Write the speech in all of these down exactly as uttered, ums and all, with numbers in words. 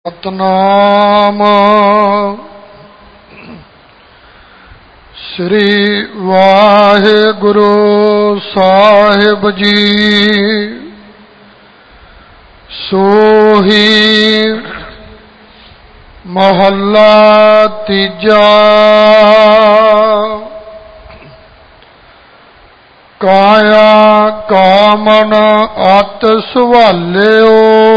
ਸਤਨਾਮ ਸ੍ਰੀ ਵਾਹਿਗੁਰੂ ਸਾਹਿਬ ਜੀ। ਸੋਹੀ ਮਹੱਲਾ ਤੀਜਾ। ਕਾਇਆ ਕਾਮਨ ਅਤ ਸੁਭਾਲਿਓ,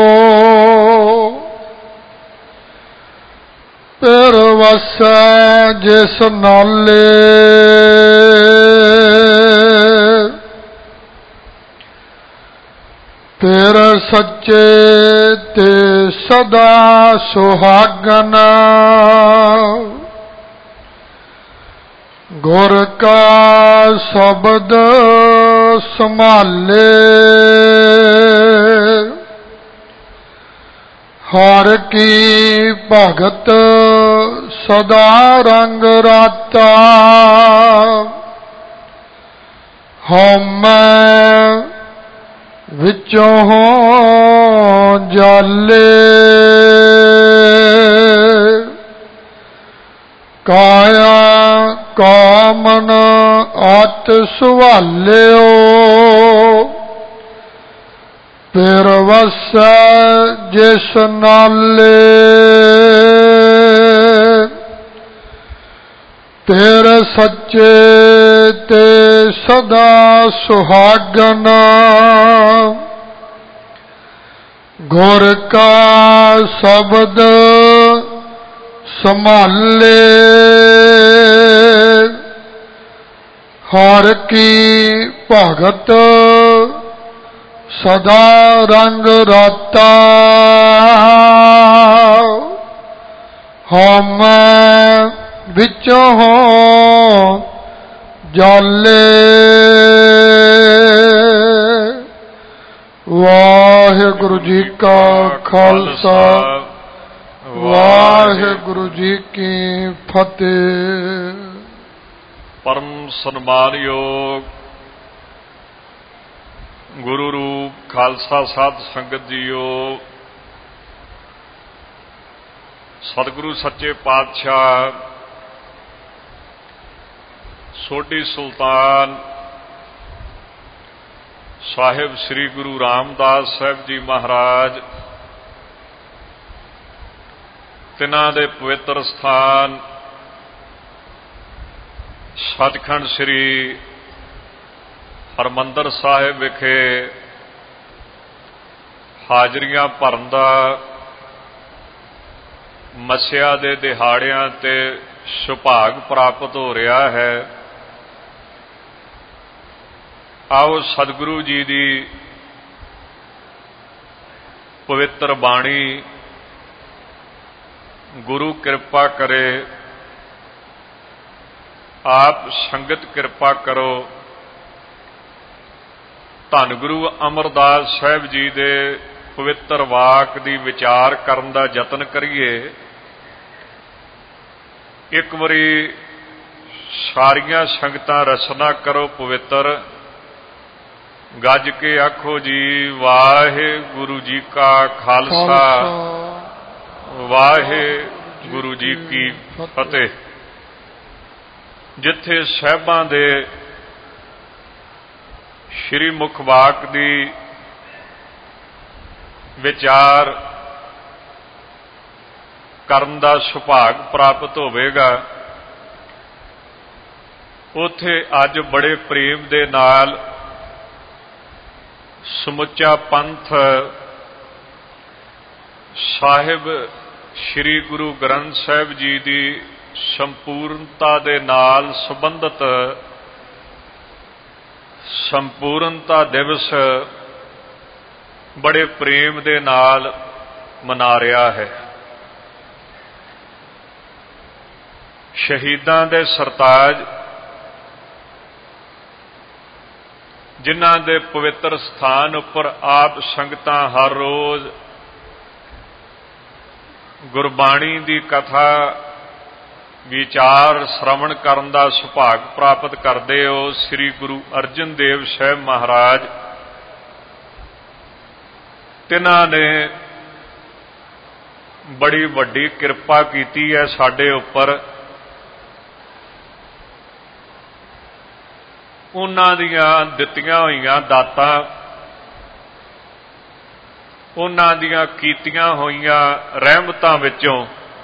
ਫਿਰ ਵਸੈ ਜਿਸ ਨਾਲੇ। ਫਿਰ ਸੱਚੇ ਤੇ ਸਦਾ ਸੁਹਾਗਨ, ਗੁਰ ਕਾ ਸ਼ਬਦ ਸੰਭਾਲੇ। ਹਰਿ ਕੀ ਭਗਤ ਸਦਾ ਰੰਗ ਰਾਤਾ, ਹਉਮੈ ਵਿੱਚੋਂ ਜਾਲੇ। ਕਾਇਆ ਕਾਮਨ ਅਤ ਸੁਭਾਲਿਓ, ਫਿਰ ਵਸੈ ਜਿਸ ਨਾਲੇ। ਫਿਰ ਸੱਚੇ ਤੇ ਸਦਾ ਸੁਹਾਗਨ, ਗੁਰ ਕਾ ਸ਼ਬਦ ਸੰਭਾਲੇ। ਹਰਿ ਕੀ ਭਗਤ ਸਦਾ ਰੰਗ ਰਾਤਾ, ਹਉਮੈ ਵਿੱਚੋਂ ਜਾਲੇ। ਵਾਹਿਗੁਰੂ ਜੀ ਕਾ ਖਾਲਸਾ, ਵਾਹਿਗੁਰੂ ਜੀ ਕੀ ਫਤਿਹ। ਪਰਮ ਸਨਮਾਨਯੋਗ ਗੁਰੂ ਰੂਪ ਖਾਲਸਾ ਸਾਧ ਸੰਗਤ ਜੀਓ, ਸਤਿਗੁਰੂ ਸੱਚੇ ਪਾਤਸ਼ਾਹ ਸੋਢੀ ਸੁਲਤਾਨ ਸਾਹਿਬ ਸ੍ਰੀ ਗੁਰੂ ਰਾਮਦਾਸ ਸਾਹਿਬ ਜੀ ਮਹਾਰਾਜ, ਤਿਨਾਂ ਦੇ ਪਵਿੱਤਰ ਸਥਾਨ ਸੱਚਖੰਡ ਸ੍ਰੀ ਹਰਿਮੰਦਰ ਸਾਹਿਬ ਵਿਖੇ ਹਾਜ਼ਰੀਆਂ ਭਰਨ ਦਾ ਮੱਸਿਆ ਦੇ ਦਿਹਾੜਿਆਂ ਤੇ ਸੁਭਾਗ ਪ੍ਰਾਪਤ ਹੋ ਰਿਹਾ ਹੈ। ਆਓ ਸਤਿਗੁਰੂ ਜੀ ਦੀ ਪਵਿੱਤਰ ਬਾਣੀ ਗੁਰੂ ਕਿਰਪਾ ਕਰੇ, ਆਪ ਸੰਗਤ ਕਿਰਪਾ ਕਰੋ। ਧੰਨ ਗੁਰੂ ਅਮਰਦਾਸ ਸਾਹਿਬ ਜੀ ਦੇ ਪਵਿੱਤਰ ਵਾਕ ਦੀ ਵਿਚਾਰ ਕਰਨ ਦਾ ਯਤਨ ਕਰੀਏ। ਇੱਕ ਵਾਰੀ ਸਾਰੀਆਂ ਸੰਗਤਾਂ ਰਸਨਾ ਕਰੋ ਪਵਿੱਤਰ, ਗੱਜ ਕੇ ਆਖੋ ਜੀ ਵਾਹਿਗੁਰੂ ਜੀ ਕਾ ਖਾਲਸਾ, ਵਾਹਿਗੁਰੂ ਜੀ ਕੀ ਫਤਿਹ। ਜਿੱਥੇ ਸਾਹਿਬਾਂ ਦੇ ਸ਼੍ਰੀ ਮੁਖ ਵਾਕ ਦੀ ਵਿਚਾਰ ਕਰਨ ਦਾ ਸੁਭਾਗ ਪ੍ਰਾਪਤ ਹੋਵੇਗਾ, ਉੱਥੇ ਅੱਜ ਬੜੇ ਪ੍ਰੇਮ ਦੇ ਨਾਲ ਸਮੁੱਚਾ ਪੰਥ ਸਾਹਿਬ ਸ੍ਰੀ ਗੁਰੂ ਗ੍ਰੰਥ ਸਾਹਿਬ ਜੀ ਦੀ ਸੰਪੂਰਨਤਾ ਦੇ ਨਾਲ ਸੰਬੰਧਿਤ ਸੰਪੂਰਨਤਾ ਦਿਵਸ ਬੜੇ ਪ੍ਰੇਮ ਦੇ ਨਾਲ ਮਨਾ ਰਿਹਾ ਹੈ। ਸ਼ਹੀਦਾਂ ਦੇ ਸਰਤਾਜ, ਜਿਨ੍ਹਾਂ ਦੇ ਪਵਿੱਤਰ ਸਥਾਨ ਉੱਪਰ ਆਪ ਸੰਗਤਾਂ ਹਰ ਰੋਜ਼ ਗੁਰਬਾਣੀ ਦੀ ਕਥਾ ਵਿਚਾਰ ਸ਼੍ਰਵਣ ਕਰਨ ਦਾ ਸੁਭਾਗ ਪ੍ਰਾਪਤ ਕਰਦੇ ਹੋ। ਸ੍ਰੀ ਗੁਰੂ ਅਰਜਨ ਦੇਵ ਸਾਹਿਬ ਮਹਾਰਾਜ, ਤਿਨਾਂ ਨੇ बड़ी वड्डी किरपा कीती है साडे उपर। उन्हां दीयां दित्तियां होईयां दातां, उन्हां दीयां कीतियां होईयां रहमतां विचों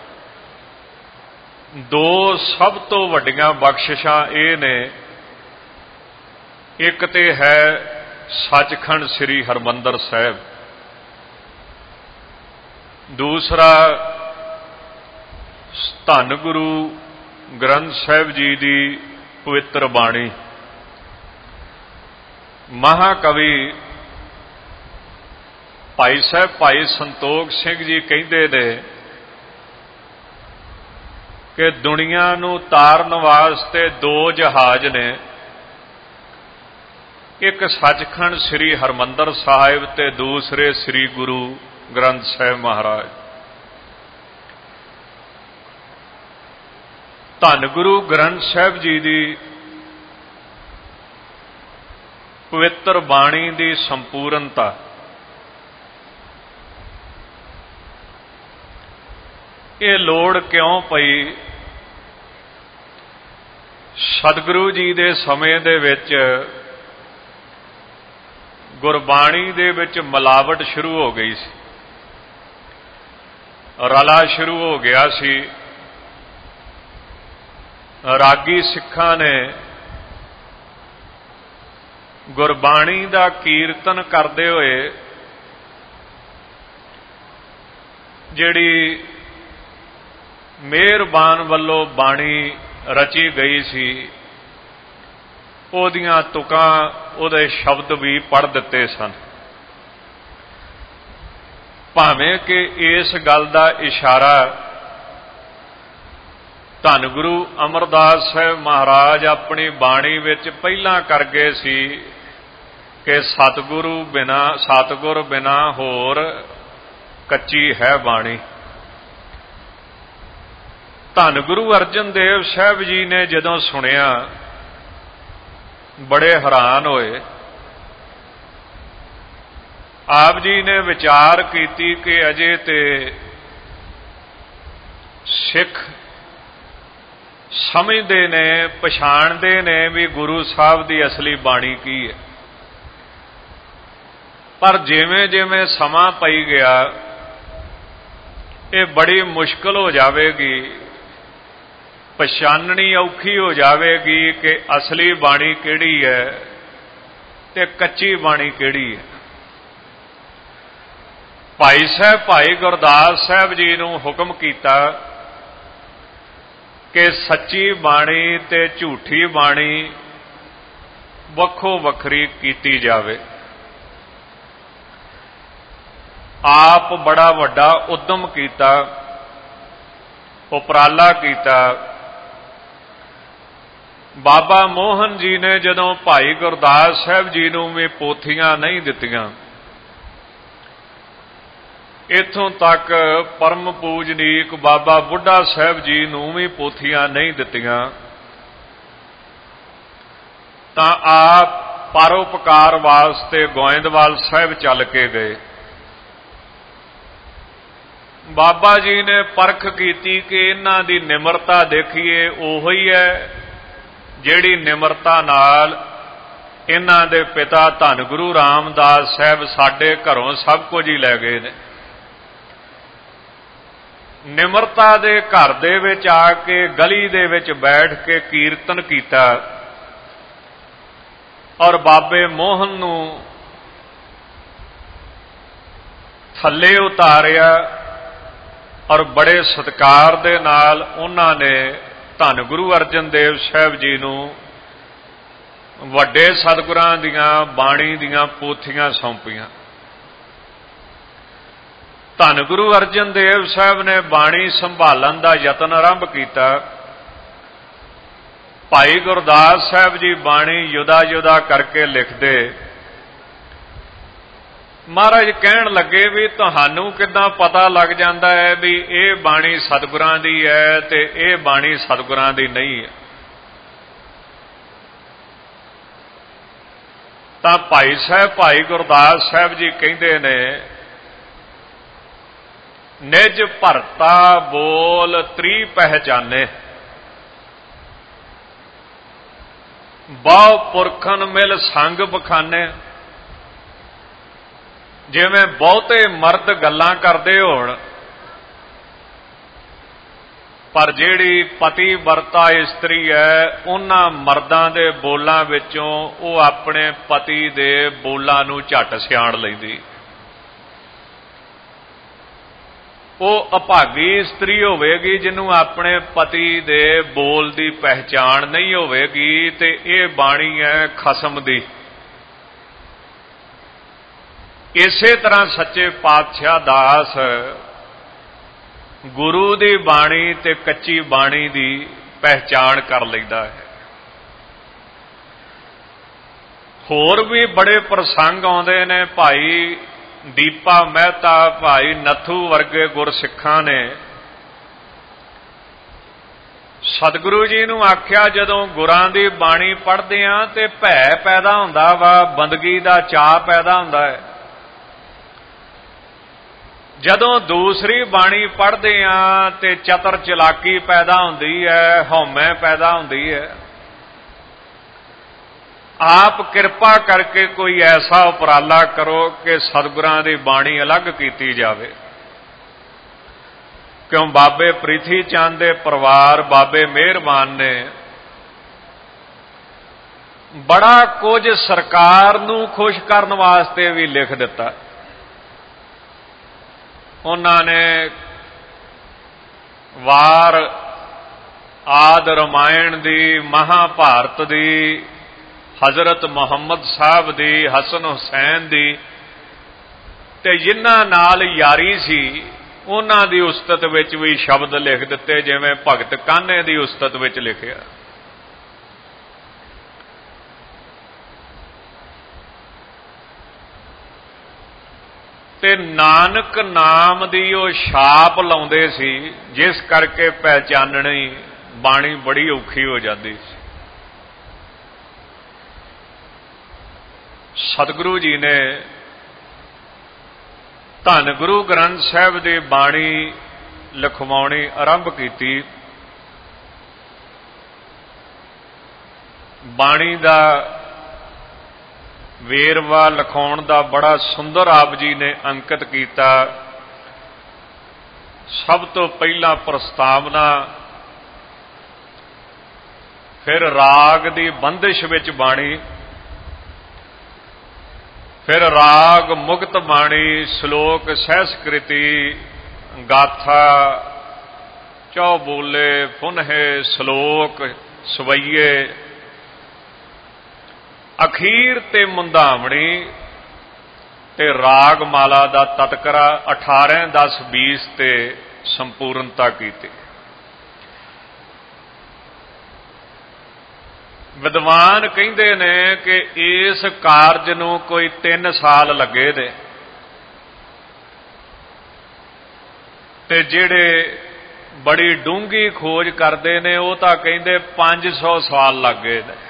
दो सब तो वड्डियां बख्शिशां इह ने, एक ते है सचखंड श्री हरमंदर साहिब, दूसरा धन गुरु ग्रंथ साहिब जी की पवित्र बाणी। महाकवि भाई साहब भाई संतोख सिंह जी कहते ने कि दुनिया नूं तारन वास्ते दो जहाज ने, एक सचखंड श्री हरमंदर साहिब ते दूसरे श्री गुरु ग्रंथ साहिब महाराज। धन गुरु ग्रंथ साहिब जी की पवित्र बाणी की संपूर्णता, ये लोड़ क्यों पई? सतगुरु जी दे समय दे विच गुरबाणी दे विच मिलावट शुरू हो गई सी, रला शुरू हो गया सी। रागी सिखां ने गुरबाणी दा कीर्तन करदे होए जिहड़ी मेहरबान वल्लों बाणी रची गई सी, ओदियां तुकां ओदे शब्द भी पढ़ दिते सन। भावें कि इस गल दा इशारा धन गुरु अमरदास साहिब महाराज अपनी बाणी विच पहलां कर गए सी कि सतगुरु बिना सतगुर बिना होर कच्ची है बाणी। धन गुरु अर्जन देव साहिब जी ने जदों सुनिया बड़े हैरान होए। आप जी ने विचार की कि अजे ते सिख समझते ने, पछाणते ने भी गुरु साहब की असली बाणी की है, पर जिवें जिवें समा पई गया ये बड़ी मुश्किल हो जाएगी, पछाणनी औखी हो जाएगी कि असली बाणी किहड़ी है ते कच्ची बाणी किहड़ी है। भाई साहब भाई गुरदास साहब जी नूं हुक्म कीता कि सच्ची बाणी ते झूठी बाणी वखो वखरी कीती जावे। आप बड़ा वड्डा उद्यम कीता, उपराला कीता। बाबा मोहन जी ने जदों भाई गुरदास साहब जी नूं भी पोथियां नहीं दित्तियां, इथों तक परम पूजनीक बाबा बुढ़ा साहब जी नूं भी पोथियां नहीं दित्तियां, तां आप परोपकार वास्ते गोइंदवाल साहब चल के गए। बाबा जी ने परख कीती कि इन्हां दी निमरता देखिए ओही है जिहड़ी निमरता नाल इन्हां दे पिता धन गुरु रामदास साहब साडे घरों सब कुछ ही लै गए ने। निमरता दे घर दे विच आके गली दे विच बैठ के कीर्तन कीता और बाबे मोहन नूं थल्ले उतारिया और बड़े सत्कार दे नाल उन्हां ने धन गुरु अर्जन देव साहब जी नूं वड्डे सतगुरां दीयां बाणी दीयां पोथियां सौंपियां। धन गुरु अर्जन देव साहब ने बाणी संभालन का यतन आरंभ किया। भाई गुरदास साहब जी बाणी युदा युदा करके लिखते। महाराज कहन लगे भी तुहानू किदां पता लग जाता है भी ये बाणी सतगुरां दी है ते ये बाणी सतगुरां दी नहीं है। तां भाई साहब भाई गुरदास साहब जी कहते ने ਨਿਜ ਭਰਤਾ ਬੋਲ ਤ੍ਰੀ ਪਹਿਚਾਨੇ, ਬਹੁ ਪੁਰਖਨ ਮਿਲ ਸੰਗ ਬਖਾਨੇ। ਜਿਵੇਂ ਬਹੁਤੇ ਮਰਦ ਗੱਲਾਂ ਕਰਦੇ ਹੋਣ, ਪਰ ਜਿਹੜੀ ਪਤੀ ਵਰਤਾ ਇਸਤਰੀ ਹੈ, ਉਹਨਾਂ ਮਰਦਾਂ ਦੇ ਬੋਲਾਂ ਵਿੱਚੋਂ ਉਹ ਆਪਣੇ ਪਤੀ ਦੇ ਬੋਲਾਂ ਨੂੰ ਝੱਟ ਸਿਆਣ ਲੈਂਦੀ। ਉਹ ਅਭਾਗੀ ਇਸਤਰੀ ਹੋਵੇਗੀ ਜਿਹਨੂੰ ਆਪਣੇ ਪਤੀ ਦੇ ਬੋਲ ਦੀ ਪਹਿਚਾਣ ਨਹੀਂ ਹੋਵੇਗੀ, ਤੇ ਇਹ ਬਾਣੀ ਹੈ ਖਸਮ ਦੀ। ਇਸੇ ਤਰ੍ਹਾਂ ਸੱਚੇ ਪਾਤਸ਼ਾਹ ਦਾਸ ਗੁਰੂ ਦੀ ਬਾਣੀ ਤੇ ਕੱਚੀ ਬਾਣੀ ਦੀ ਪਹਿਚਾਣ ਕਰ ਲੈਂਦਾ ਹੈ। ਹੋਰ ਵੀ ਬੜੇ ਪ੍ਰਸੰਗ ਆਉਂਦੇ ਨੇ। ਭਾਈ ਦੀਪਾ ਮਹਿਤਾ, ਭਾਈ ਨੱਥੂ ਵਰਗੇ ਗੁਰਸਿੱਖਾਂ ਨੇ ਸਤਿਗੁਰੂ ਜੀ ਨੂੰ ਆਖਿਆ, ਜਦੋਂ ਗੁਰਾਂ ਦੀ ਬਾਣੀ ਪੜ੍ਹਦੇ ਆ ਤੇ ਭੈ ਪੈਦਾ ਹੁੰਦਾ ਵਾ, ਬੰਦਗੀ ਦਾ ਚਾਅ ਪੈਦਾ ਹੁੰਦਾ ਹੈ। ਜਦੋਂ ਦੂਸਰੀ ਬਾਣੀ ਪੜ੍ਹਦੇ ਆ ਤੇ ਚਤਰ ਚਲਾਕੀ ਪੈਦਾ ਹੁੰਦੀ ਹੈ, ਹਉਮੈ ਪੈਦਾ ਹੁੰਦੀ ਹੈ। ਆਪ ਕਿਰਪਾ ਕਰਕੇ ਕੋਈ ਐਸਾ ਉਪਰਾਲਾ ਕਰੋ ਕਿ ਸਤਿਗੁਰਾਂ ਦੀ ਬਾਣੀ ਅਲੱਗ ਕੀਤੀ ਜਾਵੇ। ਕਿਉਂ ਬਾਬੇ ਪ੍ਰੀਥੀ ਚੰਦ ਦੇ ਪਰਿਵਾਰ ਬਾਬੇ ਮਿਹਰਬਾਨ ਨੇ ਬੜਾ ਕੁਝ ਸਰਕਾਰ ਨੂੰ ਖੁਸ਼ ਕਰਨ ਵਾਸਤੇ ਵੀ ਲਿਖ ਦਿੱਤਾ। ਉਹਨਾਂ ਨੇ ਵਾਰ ਆਦ ਰਮਾਇਣ ਦੀ, ਮਹਾਭਾਰਤ ਦੀ, ਹਜ਼ਰਤ ਮੁਹੰਮਦ ਸਾਹਿਬ ਦੀ, ਹਸਨ ਹੁਸੈਨ ਦੀ, ਤੇ ਜਿਨ੍ਹਾਂ ਨਾਲ ਯਾਰੀ ਸੀ ਉਹਨਾਂ ਦੀ ਉਸਤਤ ਵਿੱਚ ਵੀ ਸ਼ਬਦ ਲਿਖ ਦਿੱਤੇ, ਜਿਵੇਂ ਭਗਤ ਕਾਨ੍ਹੇ ਦੀ ਉਸਤਤ ਵਿੱਚ ਲਿਖਿਆ। ਤੇ ਨਾਨਕ ਨਾਮ ਦੀ ਉਹ ਛਾਪ ਲਾਉਂਦੇ ਸੀ, ਜਿਸ ਕਰਕੇ ਪਹਿਚਾਨਣੀ ਬਾਣੀ ਬੜੀ ਔਖੀ ਹੋ ਜਾਂਦੀ ਸੀ। ਸਤਿਗੁਰੂ ਜੀ ਨੇ ਧੰਨ ਗੁਰੂ ਗ੍ਰੰਥ ਸਾਹਿਬ ਦੀ ਬਾਣੀ ਲਿਖਵਾਉਣੀ ਆਰੰਭ ਕੀਤੀ। ਬਾਣੀ ਦਾ ਵੇਰਵਾ ਲਿਖਾਉਣ ਦਾ ਬੜਾ ਸੁੰਦਰ ਆਪ ਜੀ ਨੇ ਅੰਕਿਤ ਕੀਤਾ। ਸਭ ਤੋਂ ਪਹਿਲਾਂ ਪ੍ਰਸਤਾਵਨਾ, ਫਿਰ ਰਾਗ ਦੀ ਬੰਦਿਸ਼ ਵਿੱਚ ਬਾਣੀ, ਫਿਰ ਰਾਗ ਮੁਕਤ ਬਾਣੀ, ਸ਼ਲੋਕ ਸਹਿਸਕ੍ਰਿਤੀ, ਗਾਥਾ, ਚੌ ਬੋਲੇ, ਫੁਨਹੇ, ਸ਼ਲੋਕ, ਸਵਈਏ, ਅਖੀਰ ਤੇ ਮੁੰਦਾਵਣੀ ਤੇ ਰਾਗ ਮਾਲਾ ਦਾ ਤਤਕਰਾ ਅਠਾਰਾਂ ਦਸ ਵੀਸ ਤੇ ਸੰਪੂਰਨਤਾ ਕੀਤੀ। ਵਿਦਵਾਨ ਕਹਿੰਦੇ ਨੇ ਕਿ ਇਸ ਕਾਰਜ ਨੂੰ ਕੋਈ ਤਿੰਨ ਸਾਲ ਲੱਗੇ ਦੇ, ਤੇ ਜਿਹੜੇ ਬੜੀ ਡੂੰਘੀ ਖੋਜ ਕਰਦੇ ਨੇ ਉਹ ਤਾਂ ਕਹਿੰਦੇ ਪੰਜ ਸੌ ਸਾਲ ਲੱਗ ਗਏ ਨੇ।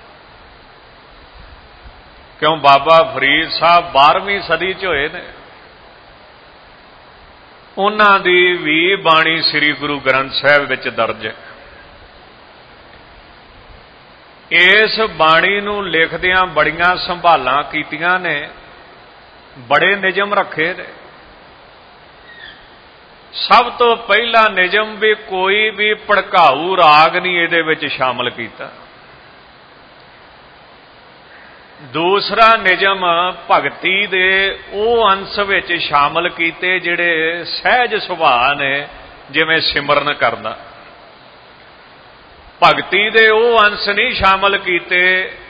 ਕਿਉਂ ਬਾਬਾ ਫਰੀਦ ਸਾਹਿਬ ਬਾਰ੍ਹਵੀਂ ਸਦੀ ਚ ਹੋਏ ਨੇ, ਉਹਨਾਂ ਦੀ ਵੀ ਬਾਣੀ ਸ੍ਰੀ ਗੁਰੂ ਗ੍ਰੰਥ ਸਾਹਿਬ ਵਿੱਚ ਦਰਜ ਹੈ। ਇਸ ਬਾਣੀ ਨੂੰ ਲਿਖਦਿਆਂ ਬੜੀਆਂ ਸੰਭਾਲਾਂ ਕੀਤੀਆਂ ਨੇ, ਬੜੇ ਨਿਯਮ ਰੱਖੇ ਨੇ। ਸਭ ਤੋਂ ਪਹਿਲਾ ਨਿਯਮ ਵੀ ਕੋਈ ਵੀ ਭੜਕਾਊ ਰਾਗ ਨਹੀਂ ਇਹਦੇ ਵਿੱਚ ਸ਼ਾਮਲ ਕੀਤਾ। ਦੂਸਰਾ ਨਿਯਮ ਭਗਤੀ ਦੇ ਉਹ ਅੰਸ਼ ਵਿੱਚ ਸ਼ਾਮਲ ਕੀਤੇ ਜਿਹੜੇ ਸਹਿਜ ਸੁਭਾਅ ਨੇ, ਜਿਵੇਂ ਸਿਮਰਨ ਕਰਨਾ। ਭਗਤੀ ਦੇ ਉਹ ਅੰਸ਼ ਨਹੀਂ ਸ਼ਾਮਲ ਕੀਤੇ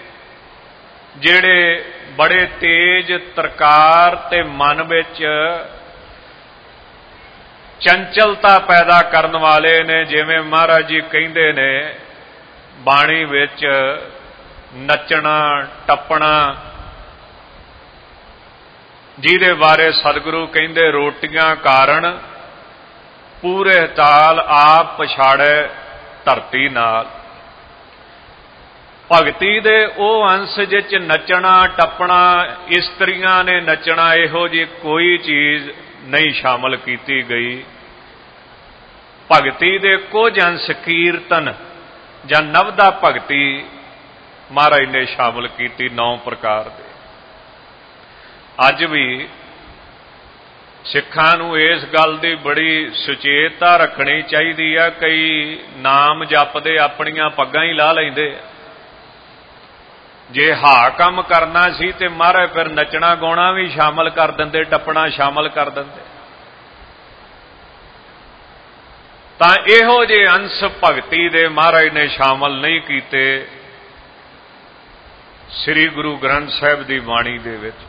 ਜਿਹੜੇ ਬੜੇ ਤੇਜ਼ ਤਰਕਾਰ ਤੇ ਮਨ ਵਿੱਚ ਚੰਚਲਤਾ ਪੈਦਾ ਕਰਨ ਵਾਲੇ ਨੇ, ਜਿਵੇਂ ਮਹਾਰਾਜ ਜੀ ਕਹਿੰਦੇ ਨੇ ਬਾਣੀ ਵਿੱਚ ਨੱਚਣਾ ਟੱਪਣਾ, ਜਿਹਦੇ ਬਾਰੇ ਸਤਿਗੁਰੂ ਕਹਿੰਦੇ ਰੋਟੀਆਂ ਕਾਰਨ ਪੂਰੇ ਤਾਲ ਆਪ ਪਛਾੜੇ ਧਰਤੀ ਨਾਲ। ਭਗਤੀ ਦੇ ਉਹ ਅੰਸ਼ ਜਿਹ ਨੱਚਣਾ ਟੱਪਣਾ, ਇਸਤਰੀਆਂ ਨੇ ਨੱਚਣਾ, ਇਹੋ ਜਿਹੀ ਕੋਈ ਚੀਜ਼ नहीं शामिल की गई। भगती दे कुछ अंश कीर्तन जां नवदा भगती महाराज ने शामिल की नौ प्रकार दे। अज भी सिखां नूं इस गल की बड़ी सुचेतता रखनी चाहिए। कई नाम जपदे अपनियां पग्गां ही ला लैंदे। जे हा काम करना सी ते महाराज फिर नचना गाउणा भी शामिल कर दिंदे, टप्पना शामिल कर दिंदे। तां इहो जे अंश भगती दे महाराज ने शामिल नहीं कीते श्री गुरु ग्रंथ साहिब दी बाणी दे विच।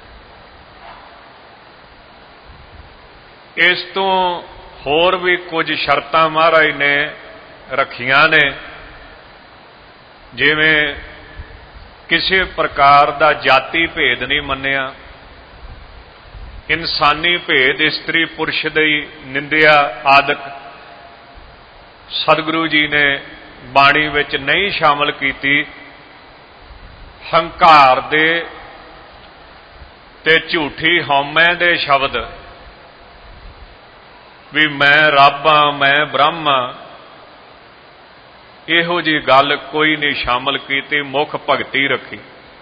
इस तो होर भी कुछ शर्तां महाराज ने रखियां ने, जिवें किसी प्रकार का जाति भेद नहीं मन्निया, इंसानी भेद इस्त्री पुरुष की निंदिया आदक सतगुरु जी ने बाणी विच नहीं शामिल की। हंकार दे ते झूठी हौमे दे शब्द भी मैं रब हाँ, मैं ब्रह्म हाँ, इहो जी गल कोई नहीं शामिल की। मुख भगती रखी।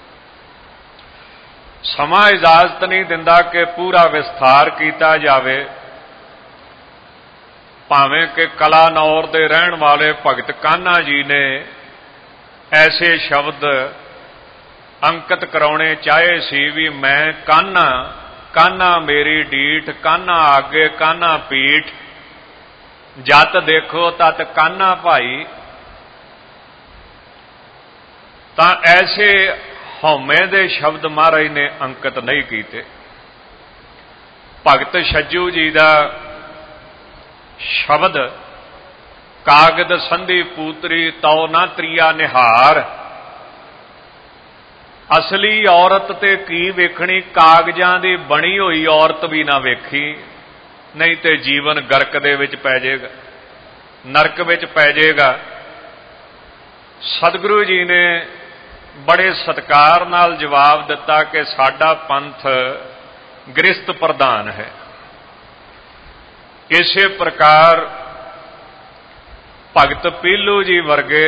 समा इजाजत नहीं दिंदा कि पूरा विस्तार किया जावे। भावें कि कलानौर दे रहन वाले भगत कान्हा जी ने ऐसे शब्द अंकित कराने चाहे सी भी मैं कान्हा, कान्हा मेरी डीठ, कान्हा आगे कान्हा पीठ, जत देखो तत कान्हा भाई। तां ऐसे हौमे दे शब्द महाराज ने अंकित नहीं कीते। भगत छज्जू जी का शब्द कागद संधि पूतरी तौ ना त्रिया निहार, असली औरत ते की वेखनी, कागजां दी बनी हुई औरत भी ना वेखी, नहीं ते जीवन गर्क दे विच पै जाएगा, नरक विच पै जाएगा। सतगुरु जी ने बड़े सत्कार नाल जवाब दिता कि साडा पंथ गृहस्थ प्रधान है। इसे प्रकार भगत पीलू जी वर्गे,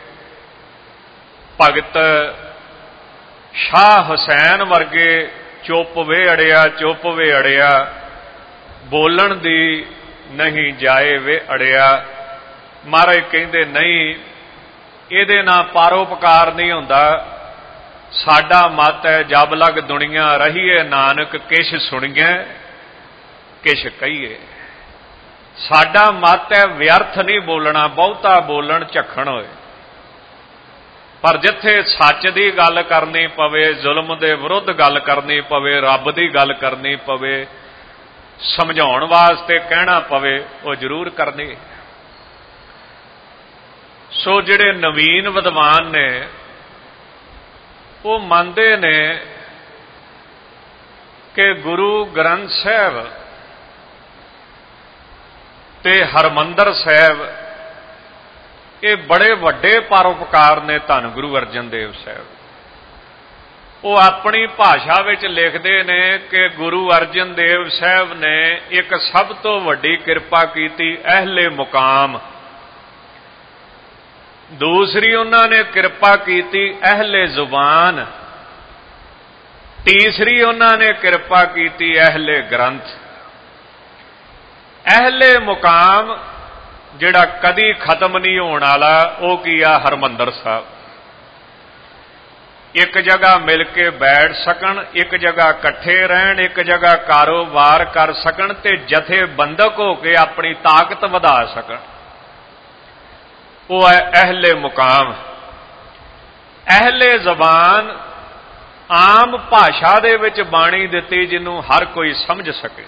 भगत शाह हुसैन वर्गे चुप वे अड़िया, चुप वे अड़िया, बोलन दी नहीं जाए वे अड़िया। महाराज कहंदे नहीं, ਇਹਦੇ ਨਾਲ ਪਰਉਪਕਾਰ नहीं ਹੁੰਦਾ। साडा मत है जब लग दुनिया रहीए नानक किश सुनिए किश कहिए। साडा मत है व्यर्थ नहीं बोलना, बहुता बोलन झखण होए। पर जिथे सच की गल करनी पवे, जुल्म के विरुद्ध गल करनी पवे, रब की गल करनी पवे, समझाउण वास्ते कहना पवे, वो जरूर करनी। सो जिहड़े नवीन विद्वान ने वो मानते ने कि गुरु ग्रंथ साहिब ते हरमंदर साहिब ये बड़े वड्डे परोपकार ने धन गुरु अर्जन देव साहिब। वो अपनी भाषा विच लिखते ने कि गुरु अर्जन देव साहिब ने एक सब तो वड्डी किरपा कीती अहले मुकाम, दूसरी उन्होंने कृपा की अहले जुबान, तीसरी उन्होंने कृपा की अहले ग्रंथ। अहले मुकाम जिहड़ा कदी खत्म नहीं होने वाला वो किया हरमंदर साहब। एक जगह मिल के बैठ सकन, एक जगह कट्ठे रहन, एक जगह कारोबार कर सकन ते जथेबंदक होके अपनी ताकत वधा सकन, वो है अहले मुकाम। अहले जबान आम भाषा दे विच बाणी दिती जिन्हों हर कोई समझ सके।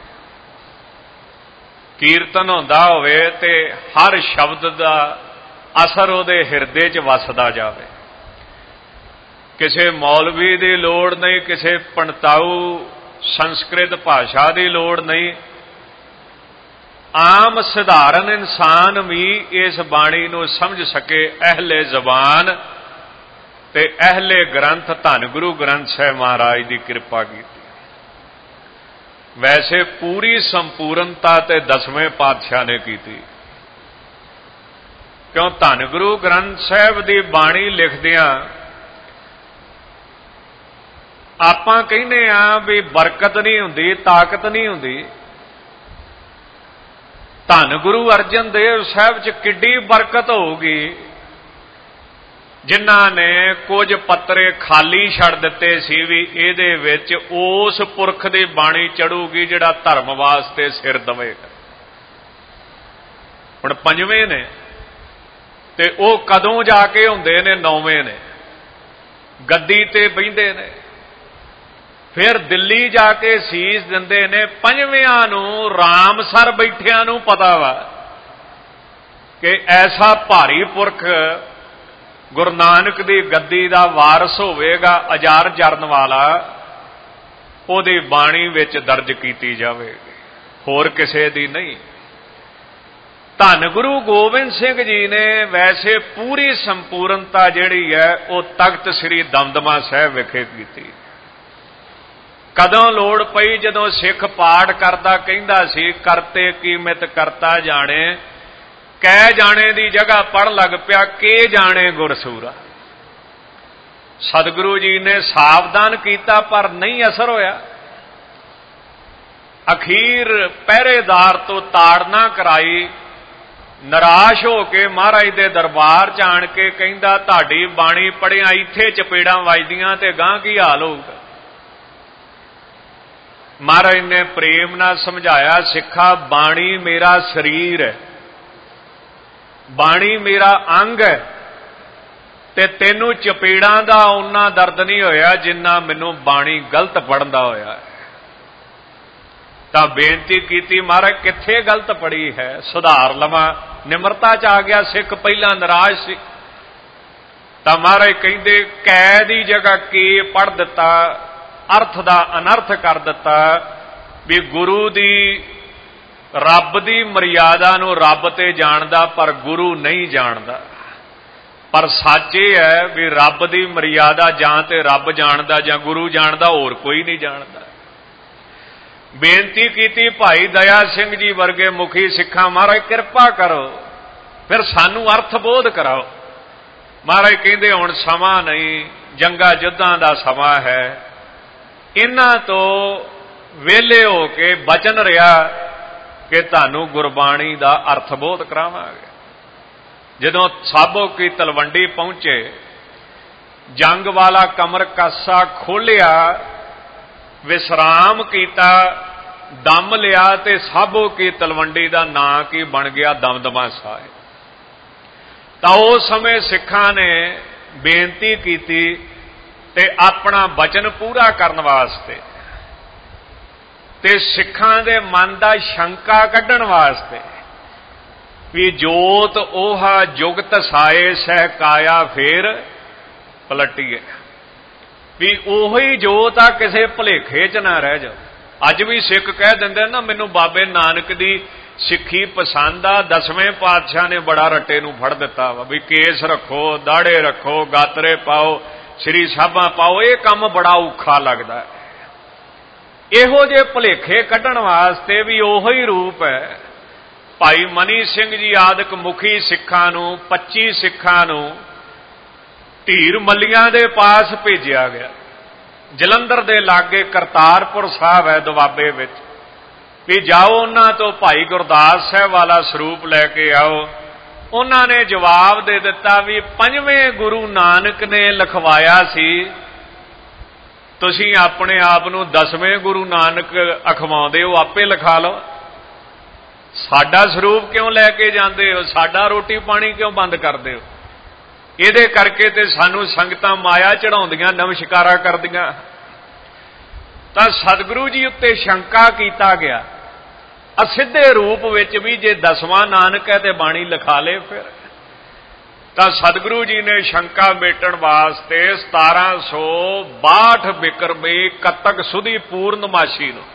कीर्तन होंदा होवे ते हर शब्द दा असर उहदे हिरदे च वसदा जावे। किसी मौलवी की लोड़ नहीं, किसी पंडिताऊ संस्कृत भाषा की लोड़ नहीं। आम सधारण इंसान भी इस बाणी नूं समझ सके। अहले जबान ते अहले ग्रंथ धन गुरु ग्रंथ साहिब महाराज की कृपा की। ਵੈਸੇ ਪੂਰੀ ਸੰਪੂਰਨਤਾ ਤੇ ਦਸਵੇਂ ਪਾਤਸ਼ਾਹ ਨੇ ਕੀਤੀ। ਕਿਉਂ ਧੰਨ ਗੁਰੂ ਗ੍ਰੰਥ ਸਾਹਿਬ ਦੀ ਬਾਣੀ ਲਿਖਦਿਆਂ ਆਪਾਂ ਕਹਿੰਦੇ ਆ ਵੀ ਬਰਕਤ ਨਹੀਂ ਹੁੰਦੀ, ਤਾਕਤ ਨਹੀਂ ਹੁੰਦੀ। ਧੰਨ ਗੁਰੂ ਅਰਜਨ ਦੇਵ ਸਾਹਿਬ 'ਚ ਕਿੱਡੀ ਬਰਕਤ ਹੋਊਗੀ, ਜਿਨ੍ਹਾਂ ਨੇ ਕੁਝ ਪੱਤਰੇ ਖਾਲੀ ਛੱਡ ਦਿੱਤੇ ਸੀ ਵੀ ਇਹਦੇ ਵਿੱਚ ਉਸ ਪੁਰਖ ਦੀ ਬਾਣੀ ਚੜੂਗੀ ਜਿਹੜਾ ਧਰਮ ਵਾਸਤੇ ਸਿਰ ਦਵੇਗਾ। ਹੁਣ ਪੰਜਵੇਂ ਨੇ ਤੇ ਉਹ ਕਦੋਂ ਜਾ ਕੇ ਹੁੰਦੇ ਨੇ? ਨੌਵੇਂ ਨੇ, ਗੱਦੀ ਤੇ ਬਹਿੰਦੇ ਨੇ, ਫਿਰ ਦਿੱਲੀ ਜਾ ਕੇ ਸੀਸ ਦਿੰਦੇ ਨੇ। ਪੰਜਵਿਆਂ ਨੂੰ ਰਾਮਸਰ ਬੈਠਿਆਂ ਨੂੰ ਪਤਾ ਵਾ ਕਿ ਐਸਾ ਭਾਰੀ ਪੁਰਖ ਗੁਰੂ ਨਾਨਕ ਦੀ ਗੱਦੀ ਦਾ ਵਾਰਸ ਹੋਵੇਗਾ, ਅਜਾਰ ਜਰਨ ਵਾਲਾ, ਉਹਦੀ ਬਾਣੀ ਵਿੱਚ ਦਰਜ ਕੀਤੀ ਜਾਵੇਗੀ, ਹੋਰ ਕਿਸੇ ਦੀ ਨਹੀਂ। ਧੰਨ ਗੁਰੂ ਗੋਬਿੰਦ ਸਿੰਘ ਜੀ ਨੇ ਵੈਸੇ ਪੂਰੀ ਸੰਪੂਰਨਤਾ ਜਿਹੜੀ ਹੈ ਉਹ ਤਖਤ ਸ੍ਰੀ ਦਮਦਮਾ ਸਾਹਿਬ ਵਿਖੇ ਕੀਤੀ। ਕਦੋਂ ਲੋੜ ਪਈ? ਜਦੋਂ ਸਿੱਖ ਪਾਠ ਕਰਦਾ ਕਹਿੰਦਾ ਸੀ ਕਰਤੇ ਕੀਮਤ ਕਰਤਾ ਜਾਣੇ, ਕਹਿ ਜਾਣੇ ਦੀ ਜਗ੍ਹਾ ਪੜ੍ਹਨ ਲੱਗ ਪਿਆ ਕਿ ਜਾਣੇ ਗੁਰਸੂਰਾ। ਸਤਿਗੁਰੂ ਜੀ ਨੇ ਸਾਵਧਾਨ ਕੀਤਾ ਪਰ ਨਹੀਂ ਅਸਰ ਹੋਇਆ। ਅਖੀਰ ਪਹਿਰੇਦਾਰ ਤੋਂ ਤਾੜਨਾ ਕਰਾਈ, ਨਿਰਾਸ਼ ਹੋ ਕੇ ਮਹਾਰਾਜ ਦੇ ਦਰਬਾਰ 'ਚ ਆਣ ਕੇ ਕਹਿੰਦਾ ਤੁਹਾਡੀ ਬਾਣੀ ਪੜ੍ਹਿਆ ਇੱਥੇ ਚਪੇੜਾਂ ਵੱਜਦੀਆਂ ਤੇ ਗਾਂ ਕੀ ਹਾਲ ਹੋਊਗਾ। ਮਹਾਰਾਜ ਨੇ ਪ੍ਰੇਮ ਨਾਲ ਸਮਝਾਇਆ, ਸਿੱਖਾ ਬਾਣੀ ਮੇਰਾ ਸਰੀਰ ਹੈ, ਬਾਣੀ ਮੇਰਾ ਅੰਗ ਹੈ, ਤੇ ਤੈਨੂੰ ਚਪੇੜਾਂ ਦਾ ਉਹਨਾਂ ਦਰਦ ਨਹੀਂ ਹੋਇਆ ਜਿੰਨਾ ਮੈਨੂੰ ਬਾਣੀ ਗਲਤ ਪੜ੍ਹਨ ਦਾ ਹੋਇਆ। ਤਾਂ ਬੇਨਤੀ ਕੀਤੀ ਮਹਾਰਾਜ ਕਿੱਥੇ ਗਲਤ ਪੜ੍ਹੀ ਹੈ, ਸੁਧਾਰ ਲਵਾਂ। ਨਿਮਰਤਾ 'ਚ ਆ ਗਿਆ ਸਿੱਖ, ਪਹਿਲਾਂ ਨਾਰਾਜ਼ ਸੀ। ਤਾਂ ਮਹਾਰਾਜ ਕਹਿੰਦੇ ਕੈ ਦੀ ਜਗ੍ਹਾ ਕੇ ਪੜ੍ਹ ਦਿੱਤਾ, ਅਰਥ ਦਾ ਅਨਰਥ ਕਰ ਦਿੱਤਾ ਵੀ ਗੁਰੂ ਦੀ, ਰੱਬ ਦੀ ਮਰਿਆਦਾ ਨੂੰ ਰੱਬ ਤੇ ਜਾਣਦਾ ਪਰ ਗੁਰੂ ਨਹੀਂ ਜਾਣਦਾ। ਪਰ ਸੱਚ ਇਹ ਹੈ ਵੀ ਰੱਬ ਦੀ ਮਰਿਆਦਾ ਜਾਂ ਤੇ ਰੱਬ ਜਾਣਦਾ ਜਾਂ ਗੁਰੂ ਜਾਣਦਾ, ਹੋਰ ਕੋਈ ਨਹੀਂ ਜਾਣਦਾ। ਬੇਨਤੀ ਕੀਤੀ ਭਾਈ ਦਇਆ ਸਿੰਘ ਜੀ ਵਰਗੇ ਮੁਖੀ ਸਿੱਖਾਂ, ਮਹਾਰਾਜ ਕਿਰਪਾ ਕਰੋ, ਫਿਰ ਸਾਨੂੰ ਅਰਥ ਬੋਧ ਕਰਾਓ। ਮਹਾਰਾਜ ਕਹਿੰਦੇ ਹੁਣ ਸਮਾਂ ਨਹੀਂ, ਜੰਗਾਂ ਯੁੱਧਾਂ ਦਾ ਸਮਾਂ ਹੈ। ਇਹਨਾਂ ਤੋਂ ਵਿਹਲੇ ਹੋ ਕੇ ਬਚਨ ਰਿਹਾ ਕਿ ਤੁਹਾਨੂੰ ਗੁਰਬਾਣੀ ਦਾ ਅਰਥ ਬੋਧ ਕਰਾਵਾਂਗੇ। ਜਦੋਂ ਸਾਬੋ ਕੀ ਤਲਵੰਡੀ ਪਹੁੰਚੇ, ਜੰਗ ਵਾਲਾ ਕਮਰ ਕਾਸਾ ਖੋਲਿਆ, ਵਿਸਰਾਮ ਕੀਤਾ, ਦਮ ਲਿਆ ਤੇ ਸਾਬੋ ਕੀ ਤਲਵੰਡੀ ਦਾ ਨਾਂ ਕੀ ਬਣ ਗਿਆ? ਦਮਦਮਾ ਸਾਹਿਬ। ਤਾਂ ਉਸ ਸਮੇਂ ਸਿੱਖਾਂ ਨੇ ਬੇਨਤੀ ਕੀਤੀ ਤੇ ਆਪਣਾ ਬਚਨ ਪੂਰਾ ਕਰਨ ਵਾਸਤੇ ਤੇ ਸਿੱਖਾਂ ਦੇ ਮਨ ਦਾ ਸ਼ੰਕਾ ਕੱਢਣ ਵਾਸਤੇ ਵੀ ਜੋਤ 오ਹਾ ਜੁਗਤ ਸਾਏ ਸਹਿ ਕਾਇਆ ਫੇਰ ਪਲਟੀਏ, ਵੀ ਉਹੀ ਜੋਤ ਆ, ਕਿਸੇ ਭੁਲੇਖੇ 'ਚ ਨਾ ਰਹਿ ਜਾਓ। ਅੱਜ ਵੀ ਸਿੱਖ ਕਹਿ ਦਿੰਦੇ ਨਾ ਮੈਨੂੰ ਬਾਬੇ ਨਾਨਕ ਦੀ ਸਿੱਖੀ ਪਸੰਦ ਆ, ਦਸਵੇਂ ਪਾਤਸ਼ਾਹ ਨੇ ਬੜਾ ਰੱਟੇ ਨੂੰ ਫੜ ਦਿੱਤਾ ਵਾ ਵੀ ਕੇਸ ਰੱਖੋ, ਦਾੜੇ ਰੱਖੋ, ਗਾਤਰੇ ਪਾਓ, ਸ੍ਰੀ ਸਾਹਿਬਾਂ ਪਾਓ। ਇਹ ਕੰਮ ਬੜਾ ਔਖਾ ਲੱਗਦਾ। ਇਹੋ ਜਿਹੇ ਭੁਲੇਖੇ ਕੱਢਣ ਵਾਸਤੇ ਵੀ ਉਹੋ ਹੀ ਰੂਪ ਹੈ। ਭਾਈ ਮਨੀ ਸਿੰਘ ਜੀ ਆਦਿਕ ਮੁਖੀ ਸਿੱਖਾਂ ਨੂੰ, ਪੱਚੀ ਸਿੱਖਾਂ ਨੂੰ ਢੀਰ ਮੱਲੀਆਂ ਦੇ ਪਾਸ ਭੇਜਿਆ ਗਿਆ। ਜਲੰਧਰ ਦੇ ਲਾਗੇ ਕਰਤਾਰਪੁਰ ਸਾਹਿਬ ਹੈ ਦੁਆਬੇ ਵਿੱਚ, ਵੀ ਜਾਓ ਉਹਨਾਂ ਤੋਂ ਭਾਈ ਗੁਰਦਾਸ ਸਾਹਿਬ ਵਾਲਾ ਸਰੂਪ ਲੈ ਕੇ ਆਓ। ਉਹਨਾਂ ਨੇ ਜਵਾਬ ਦੇ ਦਿੱਤਾ ਵੀ ਪੰਜਵੇਂ ਗੁਰੂ ਨਾਨਕ ਨੇ ਲਿਖਵਾਇਆ ਸੀ, ਤੁਸੀਂ ਆਪਣੇ ਆਪ ਨੂੰ ਦਸਵੇਂ ਗੁਰੂ ਨਾਨਕ ਅਖਵਾਉਂਦੇ ਹੋ, ਆਪੇ ਲਿਖਾ ਲਓ। ਸਾਡਾ ਸਰੂਪ ਕਿਉਂ ਲੈ ਕੇ ਜਾਂਦੇ ਹੋ? ਸਾਡਾ ਰੋਟੀ ਪਾਣੀ ਕਿਉਂ ਬੰਦ ਕਰਦੇ ਹੋ? ਇਹਦੇ ਕਰਕੇ ਤੇ ਸਾਨੂੰ ਸੰਗਤਾਂ ਮਾਇਆ ਚੜਾਉਂਦੀਆਂ, ਨਮਸਕਾਰਾ ਕਰਦੀਆਂ। ਤਾਂ ਸਤਿਗੁਰੂ ਜੀ ਉੱਤੇ ਸ਼ੰਕਾ ਕੀਤਾ ਗਿਆ ਅਸਿੱਧੇ ਰੂਪ ਵਿੱਚ ਵੀ, ਜੇ ਦਸਵਾਂ ਨਾਨਕ ਹੈ ਤੇ ਬਾਣੀ ਲਿਖਾ ਲੇ ਫਿਰ। ਤਾਂ ਸਤਿਗੁਰੂ ਜੀ ਨੇ ਸ਼ੰਕਾ ਮੇਟਣ ਵਾਸਤੇ ਸਤਾਰਾਂ ਸੌ ਬਾਹਠ ਬਿਕਰਮੀ ਕੱਤਕ ਸੁਦੀ ਪੂਰਨਮਾਸ਼ੀ ਨੂੰ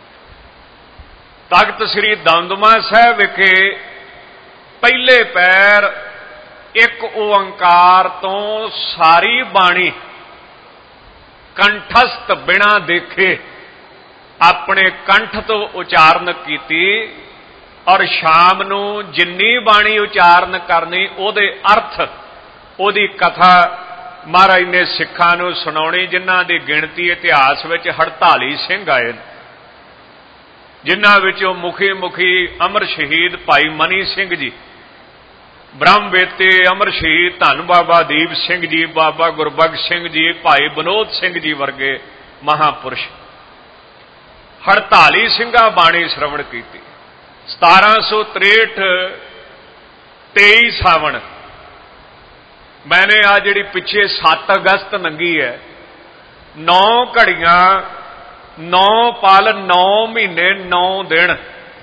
ਤਖਤ ਸ੍ਰੀ ਦਮਦਮਾ ਸਾਹਿਬ ਵਿਖੇ ਪਹਿਲੇ ਪੈਰ ਇੱਕ ਓੰਕਾਰ ਤੋਂ ਸਾਰੀ ਬਾਣੀ ਕੰਠਸਥ ਬਿਨਾਂ ਦੇਖੇ ਆਪਣੇ ਕੰਠ ਤੋਂ ਉਚਾਰਨ ਕੀਤੀ ਔਰ ਸ਼ਾਮ ਨੂੰ ਜਿੰਨੀ ਬਾਣੀ ਉਚਾਰਨ ਕਰਨੀ ਉਹਦੇ ਅਰਥ, ਉਹਦੀ ਕਥਾ ਮਹਾਰਾਜ ਨੇ ਸਿੱਖਾਂ ਨੂੰ ਸੁਣਾਉਣੀ, ਜਿਨ੍ਹਾਂ ਦੀ ਗਿਣਤੀ ਇਤਿਹਾਸ ਵਿੱਚ ਅੜਤਾਲੀ ਸਿੰਘ ਆਏ ਨੇ, ਜਿਨ੍ਹਾਂ ਵਿੱਚੋਂ ਮੁਖੀ ਮੁਖੀ ਅਮਰ ਸ਼ਹੀਦ ਭਾਈ ਮਨੀ ਸਿੰਘ ਜੀ, ਬ੍ਰਹਮ ਵੇਤੇ ਅਮਰ ਸ਼ਹੀਦ ਧੰਨ ਬਾਬਾ ਦੀਪ ਸਿੰਘ ਜੀ, ਬਾਬਾ ਗੁਰਬਖਸ਼ ਸਿੰਘ ਜੀ, ਭਾਈ ਵਿਨੋਦ ਸਿੰਘ ਜੀ ਵਰਗੇ ਮਹਾਂਪੁਰਸ਼ ਅੜਤਾਲੀ ਸਿੰਘਾਂ ਬਾਣੀ ਸ਼ਰਵਣ ਕੀਤੀ। ਸਤਾਰਾਂ ਸੌ ਤਰੇਹਠ ਤੇਈ ਸਾਵਣ, ਮੈਨੇ ਆ ਜਿਹੜੀ ਪਿੱਛੇ ਸੱਤ ਅਗਸਤ ਲੰਘੀ ਹੈ, ਨੌ ਘੜੀਆਂ, ਨੌ ਪਲ, ਨੌ ਮਹੀਨੇ, ਨੌ ਦਿਨ,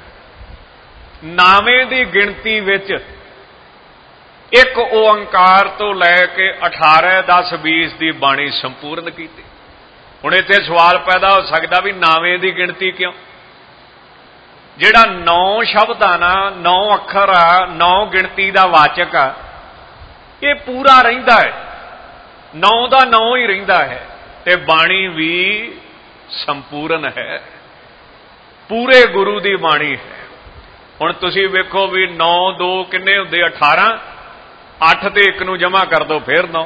ਨਾਵੇਂ ਦੀ ਗਿਣਤੀ ਵਿੱਚ ਇੱਕ ਓੰਕਾਰ ਤੋਂ ਲੈ ਕੇ ਅਠਾਰਾਂ ਦਸ ਵੀਸ ਦੀ ਬਾਣੀ ਸੰਪੂਰਨ ਕੀਤੀ। ਹੁਣ ਇੱਥੇ ਸਵਾਲ ਪੈਦਾ ਹੋ ਸਕਦਾ ਵੀ ਨਾਵੇਂ ਦੀ ਗਿਣਤੀ ਕਿਉਂ? ਜਿਹੜਾ ਨੌ ਸ਼ਬਦ ਆ ਨਾ, ਨੌ ਅੱਖਰ ਆ, ਨੌ ਗਿਣਤੀ ਦਾ ਵਾਚਕ ਆ, ਇਹ ਪੂਰਾ ਰਹਿੰਦਾ ਹੈ, ਨੌ ਦਾ ਨੌ ਹੀ ਰਹਿੰਦਾ ਹੈ, ਤੇ ਬਾਣੀ ਵੀ ਸੰਪੂਰਨ ਹੈ, ਪੂਰੇ ਗੁਰੂ ਦੀ ਬਾਣੀ ਹੈ। ਹੁਣ ਤੁਸੀਂ ਵੇਖੋ ਵੀ ਨੌ ਦੋ ਕਿੰਨੇ ਹੁੰਦੇ? ਅਠਾਰਾਂ, ਅੱਠ ਤੇ ਇੱਕ ਨੂੰ ਜਮਾ ਕਰ ਦਿਓ ਫੇਰ ਨੌ।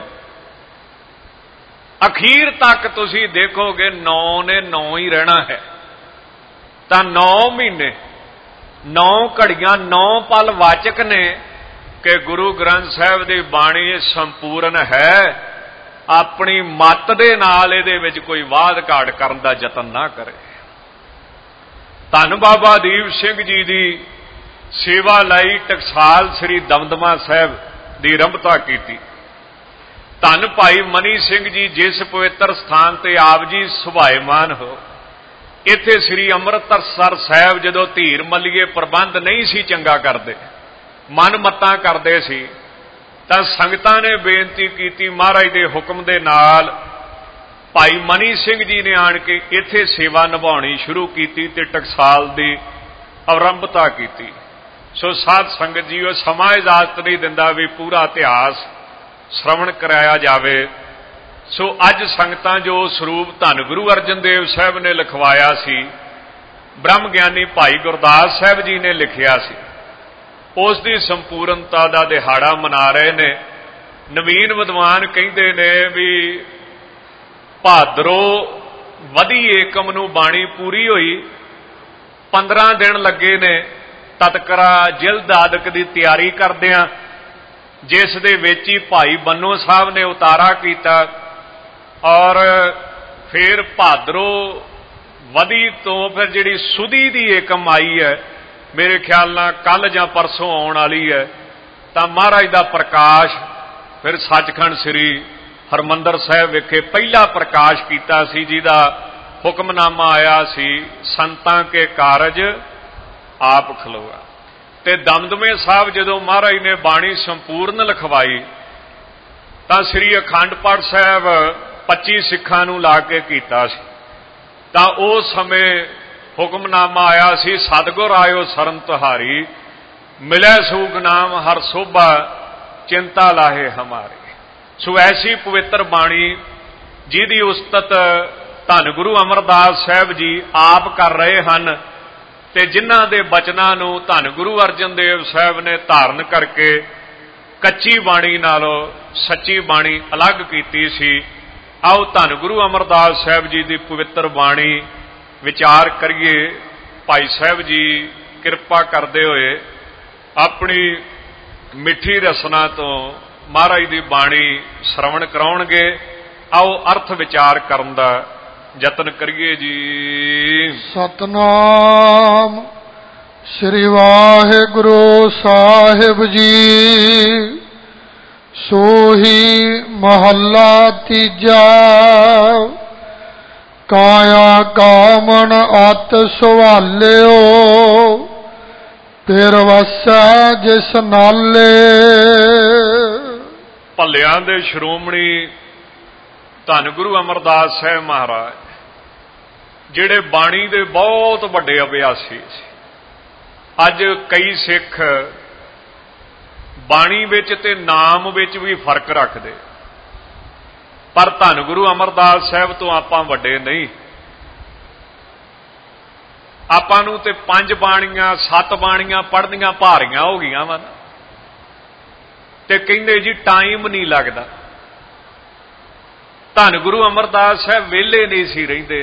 ਅਖੀਰ ਤੱਕ ਤੁਸੀਂ ਦੇਖੋਗੇ ਨੌ ਨੇ ਨੌ ਹੀ ਰਹਿਣਾ ਹੈ। ਤਾਂ ਨੌ ਮਹੀਨੇ, ਨੌ ਘੜੀਆਂ, ਨੌ ਪਲ ਵਾਚਕ ਨੇ ਕਿ ਗੁਰੂ ਗ੍ਰੰਥ ਸਾਹਿਬ ਦੀ ਬਾਣੀ ਸੰਪੂਰਨ ਹੈ। ਆਪਣੀ ਮੱਤ ਦੇ ਨਾਲ ਇਹਦੇ ਵਿੱਚ ਕੋਈ ਵਾਧ ਘਾਟ ਕਰਨ ਦਾ ਯਤਨ ਨਾ ਕਰੇ। ਧੰਨ ਬਾਬਾ ਦੀਪ ਸਿੰਘ ਜੀ ਦੀ ਸੇਵਾ ਲਈ ਟਕਸਾਲ ਸ੍ਰੀ ਦਮਦਮਾ ਸਾਹਿਬ ਦੀ ਆਰੰਭਤਾ ਕੀਤੀ। ਧੰਨ ਭਾਈ ਮਨੀ ਸਿੰਘ ਜੀ ਜਿਸ ਪਵਿੱਤਰ ਸਥਾਨ ਤੇ ਆਪ ਜੀ ਸੁਭਾਏਮਾਨ ਹੋ, ਇੱਥੇ ਸ੍ਰੀ ਅੰਮ੍ਰਿਤਸਰ ਸਾਹਿਬ ਜਦੋਂ ਧੀਰ ਮੱਲੀਏ ਪ੍ਰਬੰਧ ਨਹੀਂ ਸੀ ਚੰਗਾ ਕਰਦੇ, ਮਨ ਮੱਤਾਂ ਕਰਦੇ ਸੀ, ਤਾਂ ਸੰਗਤਾਂ ਨੇ ਬੇਨਤੀ ਕੀਤੀ, ਮਹਾਰਾਜ ਦੇ ਹੁਕਮ ਦੇ ਨਾਲ ਭਾਈ ਮਨੀ ਸਿੰਘ ਜੀ ਨੇ ਆਣ ਕੇ ਇੱਥੇ ਸੇਵਾ ਨਿਭਾਉਣੀ ਸ਼ੁਰੂ ਕੀਤੀ ਤੇ ਟਕਸਾਲ ਦੀ ਆਰੰਭਤਾ ਕੀਤੀ। ਸੋ ਸਾਧ ਸੰਗਤ ਜੀਓ, ਸਮਾਂ ਇਜਾਜ਼ਤ ਨਹੀਂ ਦਿੰਦਾ ਵੀ ਪੂਰਾ ਇਤਿਹਾਸ ਸ਼ਰਵਣ ਕਰਾਇਆ ਜਾਵੇ। ਸੋ ਅੱਜ ਸੰਗਤਾਂ ਜੋ ਸਰੂਪ ਧੰਨ ਗੁਰੂ ਅਰਜਨ ਦੇਵ ਸਾਹਿਬ ਨੇ ਲਿਖਵਾਇਆ ਸੀ, ਬ੍ਰਹਮ ਗਿਆਨੀ ਭਾਈ ਗੁਰਦਾਸ ਸਾਹਿਬ ਜੀ ਨੇ ਲਿਖਿਆ ਸੀ, ਉਸ ਦੀ ਸੰਪੂਰਨਤਾ ਦਾ ਦਿਹਾੜਾ ਮਨਾ ਰਹੇ ਨੇ। ਨਵੀਨ ਵਿਦਵਾਨ ਕਹਿੰਦੇ ਨੇ ਵੀ ਭਾਦਰੋਂ ਵਧੀ ਏਕਮ ਨੂੰ ਬਾਣੀ ਪੂਰੀ ਹੋਈ, ਪੰਦਰਾਂ ਦਿਨ ਲੱਗੇ ਨੇ ਤਤਕਰਾ ਜਿਲਦ ਆਦਿਕ ਦੀ ਤਿਆਰੀ ਕਰਦਿਆਂ, ਜਿਸ ਦੇ ਵਿੱਚ ਹੀ ਭਾਈ ਬੰਨੋ ਸਾਹਿਬ ਨੇ ਉਤਾਰਾ ਕੀਤਾ। ਔਰ ਫਿਰ ਭਾਦਰੋਂ ਵਧੀ ਤੋਂ ਫਿਰ ਜਿਹੜੀ ਸੁਦੀ ਦੀ ਏਕਮ ਆਈ ਹੈ, ਮੇਰੇ ਖਿਆਲ ਨਾਲ ਕੱਲ ਜਾਂ ਪਰਸੋਂ ਆਉਣ ਵਾਲੀ ਹੈ, ਤਾਂ ਮਹਾਰਾਜ ਦਾ ਪ੍ਰਕਾਸ਼ ਫਿਰ ਸੱਚਖੰਡ ਸ੍ਰੀ ਹਰਿਮੰਦਰ ਸਾਹਿਬ ਵਿਖੇ ਪਹਿਲਾ ਪ੍ਰਕਾਸ਼ ਕੀਤਾ ਸੀ, ਜਿਹਦਾ ਹੁਕਮਨਾਮਾ ਆਇਆ ਸੀ, ਸੰਤਾਂ ਕੇ ਕਾਰਜ ਆਪ ਖਲੋਆ। ਤੇ ਦਮਦਮੇ ਸਾਹਿਬ ਜਦੋਂ ਮਹਾਰਾਜ ਨੇ ਬਾਣੀ ਸੰਪੂਰਨ ਲਿਖਵਾਈ, ਤਾਂ ਸ੍ਰੀ ਅਖੰਡ ਪਾਠ ਸਾਹਿਬ ਪੱਚੀ ਸਿੱਖਾਂ ਨੂੰ ਲਾ ਕੇ ਕੀਤਾ ਸੀ। ਤਾਂ ਉਸ ਸਮੇਂ ਹੁਕਮਨਾਮਾ ਆਇਆ ਸੀ, ਸਤਿਗੁਰ ਆਇਓ ਸਰਨ ਤੁਹਾਰੀ, ਮਿਲੈ ਸੂਖ ਨਾਮ ਹਰ ਸੋਭਾ, ਚਿੰਤਾ ਲਾਹੇ ਹਮਾਰੀ। ਸੋ ਐਸੀ ਪਵਿੱਤਰ ਬਾਣੀ ਜਿਹਦੀ ਉਸਤਤ ਧੰਨ ਗੁਰੂ ਅਮਰਦਾਸ ਸਾਹਿਬ ਜੀ ਆਪ ਕਰ ਰਹੇ ਹਨ, ਤੇ ਜਿਨ੍ਹਾਂ ਦੇ ਬਚਨਾਂ ਨੂੰ ਧੰਨ ਗੁਰੂ ਅਰਜਨ ਦੇਵ ਸਾਹਿਬ ਨੇ ਧਾਰਨ ਕਰਕੇ ਕੱਚੀ ਬਾਣੀ ਨਾਲੋਂ ਸੱਚੀ ਬਾਣੀ ਅਲੱਗ ਕੀਤੀ ਸੀ। ਆਓ ਧੰਨ ਗੁਰੂ ਅਮਰਦਾਸ ਸਾਹਿਬ ਜੀ ਦੀ ਪਵਿੱਤਰ ਬਾਣੀ ਵਿਚਾਰ ਕਰੀਏ। ਭਾਈ ਸਾਹਿਬ ਜੀ ਕਿਰਪਾ ਕਰਦੇ ਹੋਏ ਆਪਣੀ ਮਿੱਠੀ ਰਸਨਾ ਤੋਂ ਮਹਾਰਾਜ ਦੀ ਬਾਣੀ ਸ਼ਰਵਣ ਕਰਾਉਣਗੇ। ਆਓ ਅਰਥ ਵਿਚਾਰ ਕਰਨ ਦਾ ਯਤਨ ਕਰੀਏ ਜੀ। ਸਤਨਾਮ ਸ੍ਰੀ ਵਾਹਿਗੁਰੂ ਸਾਹਿਬ ਜੀ। ਸੋਹੀ ਮਹੱਲਾ ਤੀਜਾ। ਕਾਇਆ ਕਾਮਣ ਅਤ ਸੁਵਾਲਿਓ, ਫਿਰ ਵਸੈ ਜਿਸ ਨਾਲੇ। ਭੱਲਿਆਂ ਦੇ ਸ਼੍ਰੋਮਣੀ ਧੰਨ ਗੁਰੂ ਅਮਰਦਾਸ ਸਾਹਿਬ ਮਹਾਰਾਜ, ਜਿਹੜੇ ਬਾਣੀ ਦੇ ਬਹੁਤ ਵੱਡੇ ਅਭਿਆਸੀ ਸੀ। ਅੱਜ ਕਈ ਸਿੱਖ ਬਾਣੀ ਵਿੱਚ ਤੇ ਨਾਮ ਵਿੱਚ ਵੀ ਫਰਕ ਰੱਖਦੇ, ਪਰ ਧੰਨ ਗੁਰੂ ਅਮਰਦਾਸ ਸਾਹਿਬ ਤੋਂ ਆਪਾਂ ਵੱਡੇ ਨਹੀਂ। ਆਪਾਂ ਨੂੰ ਤੇ ਪੰਜ ਬਾਣੀਆਂ ਸੱਤ ਬਾਣੀਆਂ ਪੜ੍ਹਨੀਆਂ ਭਾਰੀਆਂ ਹੋ ਗਈਆਂ ਵਾ, ਤੇ ਕਹਿੰਦੇ ਜੀ ਟਾਈਮ ਨਹੀਂ ਲੱਗਦਾ। ਧੰਨ ਗੁਰੂ ਅਮਰਦਾਸ ਸਾਹਿਬ ਵਿਹਲੇ ਨਹੀਂ ਸੀ ਰਹਿੰਦੇ,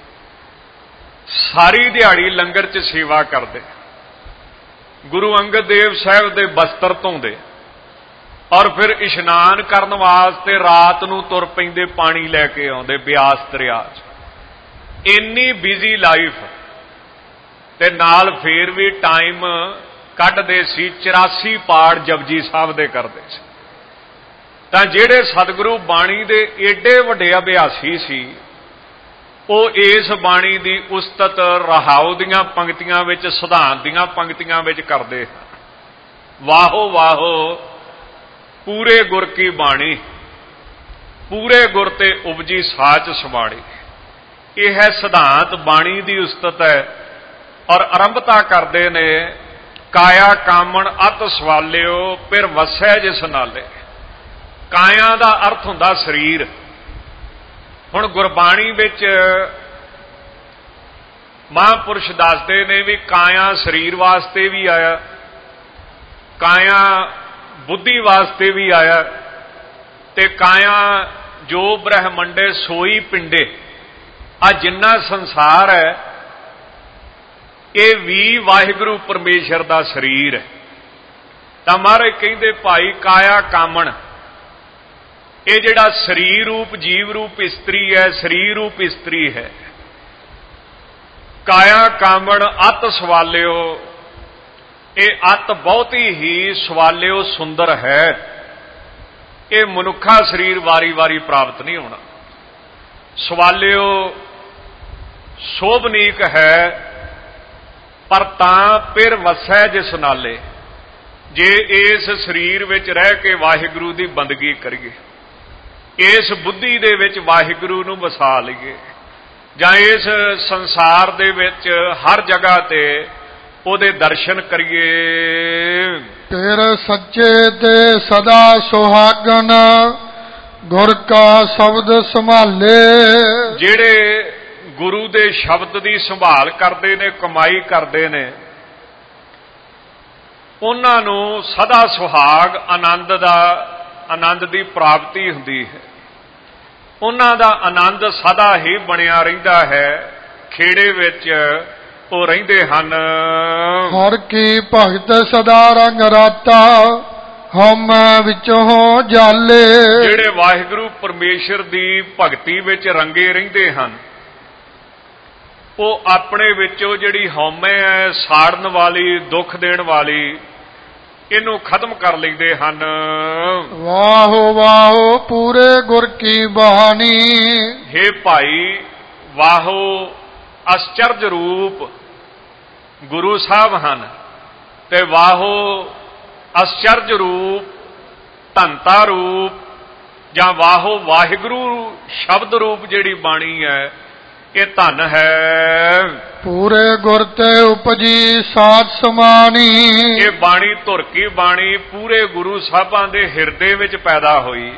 ਸਾਰੀ ਦਿਹਾੜੀ ਲੰਗਰ 'ਚ ਸੇਵਾ ਕਰਦੇ। ਗੁਰੂ ਅੰਗਦ ਦੇਵ ਸਾਹਿਬ ਦੇ ਬਸਤਰ ਧੋਂਦੇ ਔਰ ਫਿਰ ਇਸ਼ਨਾਨ ਕਰਨ ਵਾਸਤੇ ਰਾਤ ਨੂੰ ਤੁਰ ਪੈਂਦੇ, ਪਾਣੀ ਲੈ ਕੇ ਆਉਂਦੇ ਬਿਆਸ ਦਰਿਆ 'ਚ। ਇੰਨੀ ਬਿਜ਼ੀ ਲਾਈਫ, ਤੇ ਨਾਲ ਫੇਰ ਵੀ ਟਾਈਮ ਕੱਢਦੇ ਸੀ। ਚੁਰਾਸੀ ਪਾਠ ਜਪਜੀ ਸਾਹਿਬ ਦੇ ਕਰਦੇ ਸੀ। ਤਾਂ ਜਿਹੜੇ ਸਤਿਗੁਰੂ ਬਾਣੀ ਦੇ ਏਡੇ ਵੱਡੇ ਅਭਿਆਸੀ ਸੀ, ਉਹ ਇਸ ਬਾਣੀ ਦੀ ਉਸਤਤ ਰਹਾਉ ਦੀਆਂ ਪੰਕਤੀਆਂ ਵਿੱਚ, ਸਿਧਾਂਤ ਦੀਆਂ ਪੰਕਤੀਆਂ ਵਿੱਚ ਕਰਦੇ। ਵਾਹੋ ਵਾਹੋ ਪੂਰੇ ਗੁਰ ਕੀ ਬਾਣੀ, ਪੂਰੇ ਗੁਰ ਤੇ ਉਪਜੀ ਸਾਚ ਸਮਾਣੀ। ਇਹ ਹੈ ਸਿਧਾਂਤ ਬਾਣੀ ਦੀ ਉਸਤਤ ਹੈ। ਔਰ ਆਰੰਭਤਾ ਕਰਦੇ ਨੇ, ਕਾਇਆ ਕਾਮਣ ਅਤ ਸਵਾਲਿਓ ਫਿਰ ਵਸੈ ਜਿਸ ਨਾਲੇ। ਕਾਇਆ ਦਾ ਅਰਥ ਹੁੰਦਾ ਸਰੀਰ। ਹੁਣ ਗੁਰਬਾਣੀ ਵਿੱਚ ਮਹਾਂਪੁਰਸ਼ ਦੱਸਦੇ ਨੇ ਵੀ ਕਾਇਆ ਸਰੀਰ ਵਾਸਤੇ ਵੀ ਆਇਆ, ਕਾਇਆ ਬੁੱਧੀ ਵਾਸਤੇ ਵੀ ਆਇਆ, ਤੇ ਕਾਇਆ ਜੋ ਬ੍ਰਹਮੰਡੇ ਸੋਈ ਪਿੰਡੇ। ਆ ਜਿੰਨਾ ਸੰਸਾਰ ਹੈ ਇਹ ਵੀ ਵਾਹਿਗੁਰੂ ਪਰਮੇਸ਼ਰ ਦਾ ਸਰੀਰ ਹੈ। ਤਾਂ ਮਹਾਰਾਜ ਕਹਿੰਦੇ ਭਾਈ ਕਾਇਆ ਕਾਮਣ, ਇਹ ਜਿਹੜਾ ਸਰੀਰ ਰੂਪ ਜੀਵ ਰੂਪ ਇਸਤਰੀ ਹੈ, ਸਰੀਰ ਰੂਪ ਇਸਤਰੀ ਹੈ। ਕਾਇਆ ਕਾਮਣ ਅਤ ਸਵਾਲਿਓ, ਇਹ ਅਤ ਬਹੁਤੀ ਹੀ ਸਵਾਲਿਓ ਸੁੰਦਰ ਹੈ। ਇਹ ਮਨੁੱਖਾ ਸਰੀਰ ਵਾਰੀ ਵਾਰੀ ਪ੍ਰਾਪਤ ਨਹੀਂ ਹੋਣਾ। ਸਵਾਲਿਓ ਸ਼ੋਭਨੀਕ ਹੈ, ਪਰ ਤਾਂ ਫਿਰ ਵਸੈ ਜਿਸ ਨਾਲੇ। ਜੇ ਇਸ ਸਰੀਰ ਵਿੱਚ ਰਹਿ ਕੇ ਵਾਹਿਗੁਰੂ ਦੀ ਬੰਦਗੀ ਕਰੀਏ, ਇਸ ਬੁੱਧੀ ਦੇ ਵਿੱਚ ਵਾਹਿਗੁਰੂ ਨੂੰ ਵਸਾ ਲਈਏ, ਜਾਂ ਇਸ ਸੰਸਾਰ ਦੇ ਵਿੱਚ ਹਰ ਜਗ੍ਹਾ ਤੇ ਉਹਦੇ ਦਰਸ਼ਨ ਕਰੀਏ। ਫਿਰ ਸੱਚੇ ਤੇ ਸਦਾ ਸੁਹਾਗਣ ਗੁਰ ਕਾ ਸ਼ਬਦ ਸੰਭਾਲੇ। ਜਿਹੜੇ ਗੁਰੂ ਦੇ ਸ਼ਬਦ ਦੀ ਸੰਭਾਲ ਕਰਦੇ ਨੇ, ਕਮਾਈ ਕਰਦੇ ਨੇ, ਉਹਨਾਂ ਨੂੰ ਸਦਾ ਸੁਹਾਗ ਆਨੰਦ ਦਾ ਆਨੰਦ ਦੀ ਪ੍ਰਾਪਤੀ ਹੁੰਦੀ ਹੈ। ਉਹਨਾਂ ਦਾ ਆਨੰਦ ਸਦਾ ਹੀ ਬਣਿਆ ਰਹਿੰਦਾ ਹੈ। ਖੇੜੇ ਵਿੱਚ ਉਹ ਰਹਿੰਦੇ ਹਨ। ਹਰ ਕੀ ਭਗਤ ਸਦਾ ਰੰਗ ਰਾਤਾ ਹਮ ਵਿੱਚੋਂ ਜਾਲੇ। ਜਿਹੜੇ ਵਾਹਿਗੁਰੂ ਪਰਮੇਸ਼ਰ ਦੀ ਭਗਤੀ ਵਿੱਚ ਰੰਗੇ ਰਹਿੰਦੇ ਹਨ, ਉਹ ਆਪਣੇ ਵਿੱਚੋਂ ਜਿਹੜੀ ਹਉਮੈ ਹੈ, ਸਾੜਨ ਵਾਲੀ, ਦੁੱਖ ਦੇਣ ਵਾਲੀ, ਇਹਨੂੰ ਖਤਮ ਕਰ ਲੈਂਦੇ ਹਨ। ਵਾਹੋ ਵਾਹੋ ਪੂਰੇ ਗੁਰ ਕੀ ਬਾਣੀ। ਹੇ ਭਾਈ, ਵਾਹੋ ਅਸਚਰਜ ਰੂਪ ਗੁਰੂ ਸਾਹਿਬ ਹਨ, ਤੇ ਵਾਹੋ ਅਸਚਰਜ ਰੂਪ ਧੰਤਾ ਰੂਪ, ਜਾਂ ਵਾਹੋ ਵਾਹਿਗੁਰੂ ਸ਼ਬਦ ਰੂਪ ਜਿਹੜੀ ਬਾਣੀ ਹੈ, ਇਹ ਧਨ ਹੈ। ਪੂਰੇ ਗੁਰ ਤੇ ਉਪਜੀ ਸਾਧ ਸਮਾਨੀ। ਇਹ ਬਾਣੀ ਧੁਰ ਕੀ ਬਾਣੀ ਪੂਰੇ ਗੁਰੂ ਸਾਹਿਬਾਂ ਦੇ ਹਿਰਦੇ ਵਿੱਚ ਪੈਦਾ ਹੋਈ।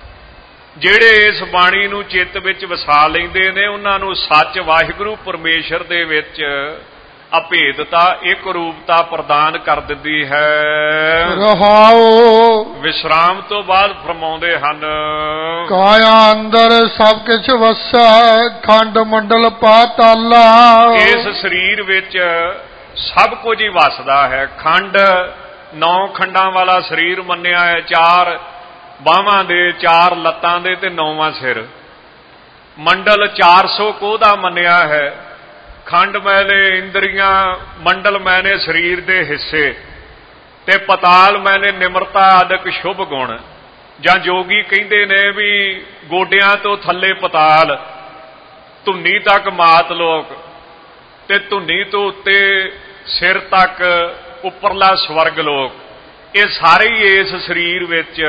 ਜਿਹੜੇ ਇਸ ਬਾਣੀ ਨੂੰ ਚਿੱਤ ਵਿੱਚ ਵਸਾ ਲੈਂਦੇ ਨੇ, ਉਹਨਾਂ ਨੂੰ ਸੱਚ ਵਾਹਿਗੁਰੂ ਪਰਮੇਸ਼ਰ ਦੇ ਵਿੱਚ ਅਭੇਦਤਾ, ਇੱਕ ਰੂਪਤਾ ਪ੍ਰਦਾਨ ਕਰ ਦਿੰਦੀ ਹੈ। ਰਹਾਉ ਵਿਸ਼ਰਾਮ ਤੋਂ ਬਾਅਦ ਫਰਮਾਉਂਦੇ ਹਨ, ਕਾਇਆ ਅੰਦਰ ਸਭ ਕੁਝ ਵਸੈ ਖੰਡ ਮੰਡਲ ਪਾਤਾਲਾ। ਇਸ ਸਰੀਰ ਵਿੱਚ ਸਭ ਕੁਝ ਹੀ ਵਸਦਾ ਹੈ। ਖੰਡ ਨੌ ਖੰਡਾਂ ਵਾਲਾ ਸਰੀਰ ਮੰਨਿਆ ਹੈ, ਚਾਰ ਬਾਹਾਂ ਦੇ, ਚਾਰ ਲੱਤਾਂ ਦੇ ਤੇ ਨੌਵਾਂ ਸਿਰ। ਮੰਡਲ ਚਾਰ ਸੌ ਕੋਹ ਦਾ ਮੰਨਿਆ ਹੈ। ਖੰਡ ਮੈਨੇ ਇੰਦਰੀਆਂ, ਮੰਡਲ ਮੈਨੇ ਸਰੀਰ ਦੇ ਹਿੱਸੇ, ਤੇ ਪਤਾਲ ਮੈਨੇ ਨਿਮਰਤਾ ਆਦਿਕ ਸ਼ੁਭ ਗੁਣ। ਜਾਂ ਜੋਗੀ ਕਹਿੰਦੇ ਨੇ ਵੀ ਗੋਡਿਆਂ ਤੋਂ ਥੱਲੇ ਪਤਾਲ, ਧੁੰਨੀ ਤੱਕ ਮਾਤ ਲੋਕ, ਤੇ ਧੁੰਨੀ ਤੋਂ ਉੱਤੇ ਸਿਰ ਤੱਕ ਉੱਪਰਲਾ ਸਵਰਗ ਲੋਕ। ਇਹ ਸਾਰੇ ਹੀ ਇਸ ਸਰੀਰ ਵਿੱਚ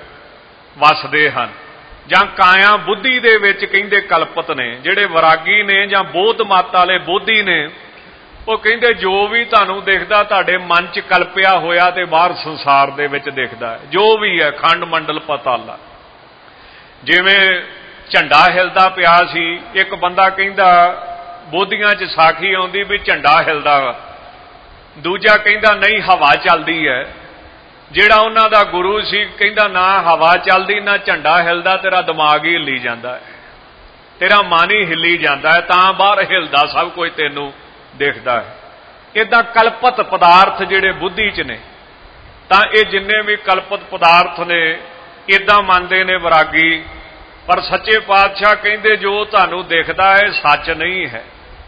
ਵਸਦੇ ਹਨ। ਜਾਂ ਕਾਇਆ ਬੁੱਧੀ ਦੇ ਵਿੱਚ ਕਹਿੰਦੇ ਕਲਪਤ ਨੇ। ਜਿਹੜੇ ਵਿਰਾਗੀ ਨੇ ਜਾਂ ਬੋਧ ਮਤ ਵਾਲੇ ਬੋਧੀ ਨੇ, ਉਹ ਕਹਿੰਦੇ ਜੋ ਵੀ ਤੁਹਾਨੂੰ ਦਿਖਦਾ ਤੁਹਾਡੇ ਮਨ 'ਚ ਕਲਪਿਆ ਹੋਇਆ ਤੇ ਬਾਹਰ ਸੰਸਾਰ ਦੇ ਵਿੱਚ ਦਿਖਦਾ ਹੈ, ਜੋ ਵੀ ਹੈ ਖੰਡ ਮੰਡਲ ਪਤਾਲਾ। ਜਿਵੇਂ ਝੰਡਾ ਹਿਲਦਾ ਪਿਆ ਸੀ, ਇੱਕ ਬੰਦਾ ਕਹਿੰਦਾ ਬੋਧੀਆਂ 'ਚ ਸਾਖੀ ਆਉਂਦੀ ਵੀ ਝੰਡਾ ਹਿਲਦਾ ਵਾ, ਦੂਜਾ ਕਹਿੰਦਾ ਨਹੀਂ ਹਵਾ ਚੱਲਦੀ ਹੈ। ਜਿਹੜਾ ਉਹਨਾਂ ਦਾ ਗੁਰੂ ਸੀ ਕਹਿੰਦਾ ਨਾ ਹਵਾ ਚੱਲਦੀ ਨਾ ਝੰਡਾ ਹਿਲਦਾ, ਤੇਰਾ ਦਿਮਾਗ ਹੀ ਹਿੱਲੀ ਜਾਂਦਾ ਹੈ, ਤੇਰਾ ਮਨ ਹੀ ਹਿੱਲੀ ਜਾਂਦਾ ਹੈ, ਤਾਂ ਬਾਹਰ ਹਿਲਦਾ ਸਭ ਕੁਝ ਤੈਨੂੰ ਦਿਖਦਾ ਹੈ। ਏਦਾਂ ਕਲਪਤ ਪਦਾਰਥ ਜਿਹੜੇ ਬੁੱਧੀ 'ਚ ਨੇ, ਤਾਂ ਇਹ ਜਿੰਨੇ ਵੀ ਕਲਪਤ ਪਦਾਰਥ ਨੇ ਏਦਾਂ ਮੰਨਦੇ ਨੇ ਵਿਰਾਗੀ। ਪਰ ਸੱਚੇ ਪਾਤਸ਼ਾਹ ਕਹਿੰਦੇ ਜੋ ਤੁਹਾਨੂੰ ਦਿਖਦਾ ਹੈ ਸੱਚ ਨਹੀਂ ਹੈ।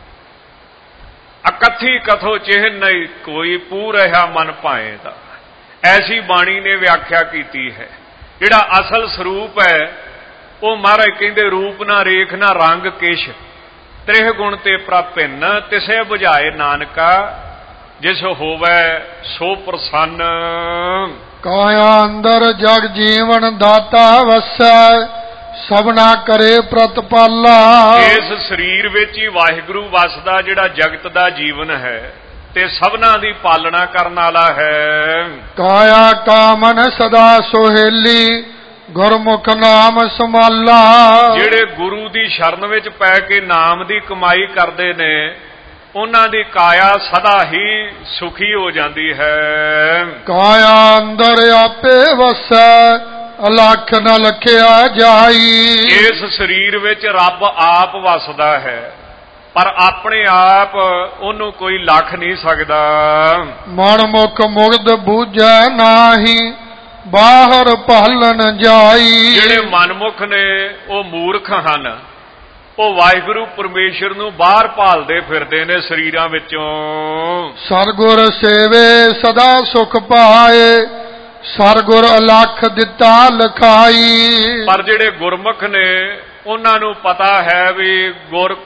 ਅਕਥੀ ਕਥੋ ਚਿਹਨ ਨਹੀਂ ਕੋਈ ਪੂਰ ਰਹਾ ਮਨ ਭਾਏ ਦਾ, ਐਸੀ ਬਾਣੀ ਨੇ ਵਿਆਖਿਆ ਕੀਤੀ ਹੈ। ਜਿਹੜਾ ਅਸਲ ਸਰੂਪ ਹੈ ਉਹ ਮਹਾਰਾਜ ਕਹਿੰਦੇ ਰੂਪ ਨਾ ਰੇਖ ਨਾ ਰੰਗ ਕਿਛ, ਤ੍ਰਿਹ ਗੁਣ ਤੇ ਪ੍ਰਭਿੰਨ ਤਿਸੇ ਬੁਝਾਏ ਨਾਨਕਾ, ਜਿਸ ਹੋਵੇ ਸੋ ਪ੍ਰਸੰਨ। ਕਾਇਆ ਅੰਦਰ ਜਗ ਜੀਵਨ ਦਾਤਾ ਵਸੈ, ਸਭਨਾ ਕਰੇ ਪ੍ਰਤਪਾਲਾ। ਇਸ ਸਰੀਰ ਵਿੱਚ ਹੀ ਵਾਹਿਗੁਰੂ ਵਸਦਾ ਜਿਹੜਾ ਜਗਤ ਦਾ ਜੀਵਨ ਹੈ ਤੇ ਸਭਨਾ ਦੀ ਪਾਲਣਾ ਕਰਨ ਵਾਲਾ ਹੈ। ਕਾਇਆ ਕਾਮਨ ਸਦਾ ਸੋਹੇਲੀ, ਗੁਰਮੁਖ ਨਾਮ ਸੰਭਾਲਾ। ਜਿਹੜੇ ਗੁਰੂ ਦੀ ਸ਼ਰਨ ਵਿੱਚ ਪੈ ਕੇ ਨਾਮ ਦੀ ਕਮਾਈ ਕਰਦੇ ਨੇ ਉਹਨਾਂ ਦੀ ਕਾਇਆ ਸਦਾ ਹੀ ਸੁਖੀ ਹੋ ਜਾਂਦੀ ਹੈ। ਕਾਇਆ ਅੰਦਰ ਆਪੇ ਵਸੈ, ਅਲਖ ਨ ਲਖਿਆ ਜਾਈ। ਇਸ ਸਰੀਰ ਵਿੱਚ ਰੱਬ ਆਪ ਵਸਦਾ ਹੈ ਪਰ ਆਪਣੇ ਆਪ ਉਹਨੂੰ ਕੋਈ ਲੱਖ ਨਹੀਂ ਸਕਦਾ। ਮਨ ਮੁਖ ਮੁਗਧ ਬੂਝੈ ਨਾਹੀ, ਬਾਹਰ ਭਾਲਣ ਜਾਈ। ਜਿਹੜੇ ਮਨਮੁਖ ਨੇ ਉਹ ਮੂਰਖ ਹਨ, ਉਹ ਵਾਹਿਗੁਰੂ ਪਰਮੇਸ਼ਰ ਨੂੰ ਬਾਹਰ ਭਾਲਦੇ ਫਿਰਦੇ ਨੇ ਸਰੀਰਾਂ ਵਿੱਚੋਂ। ਸਰਗੁਰ ਸੇਵੇ ਸਦਾ ਸੁਖ ਪਾਏ, ਸਰਗੁਰ ਅਲਖ ਦਿੱਤਾ ਲਖਾਈ। ਪਰ ਜਿਹੜੇ ਗੁਰਮੁਖ ਨੇ ਉਹਨਾਂ ਨੂੰ ਪਤਾ ਹੈ ਵੀ ਗੁਰ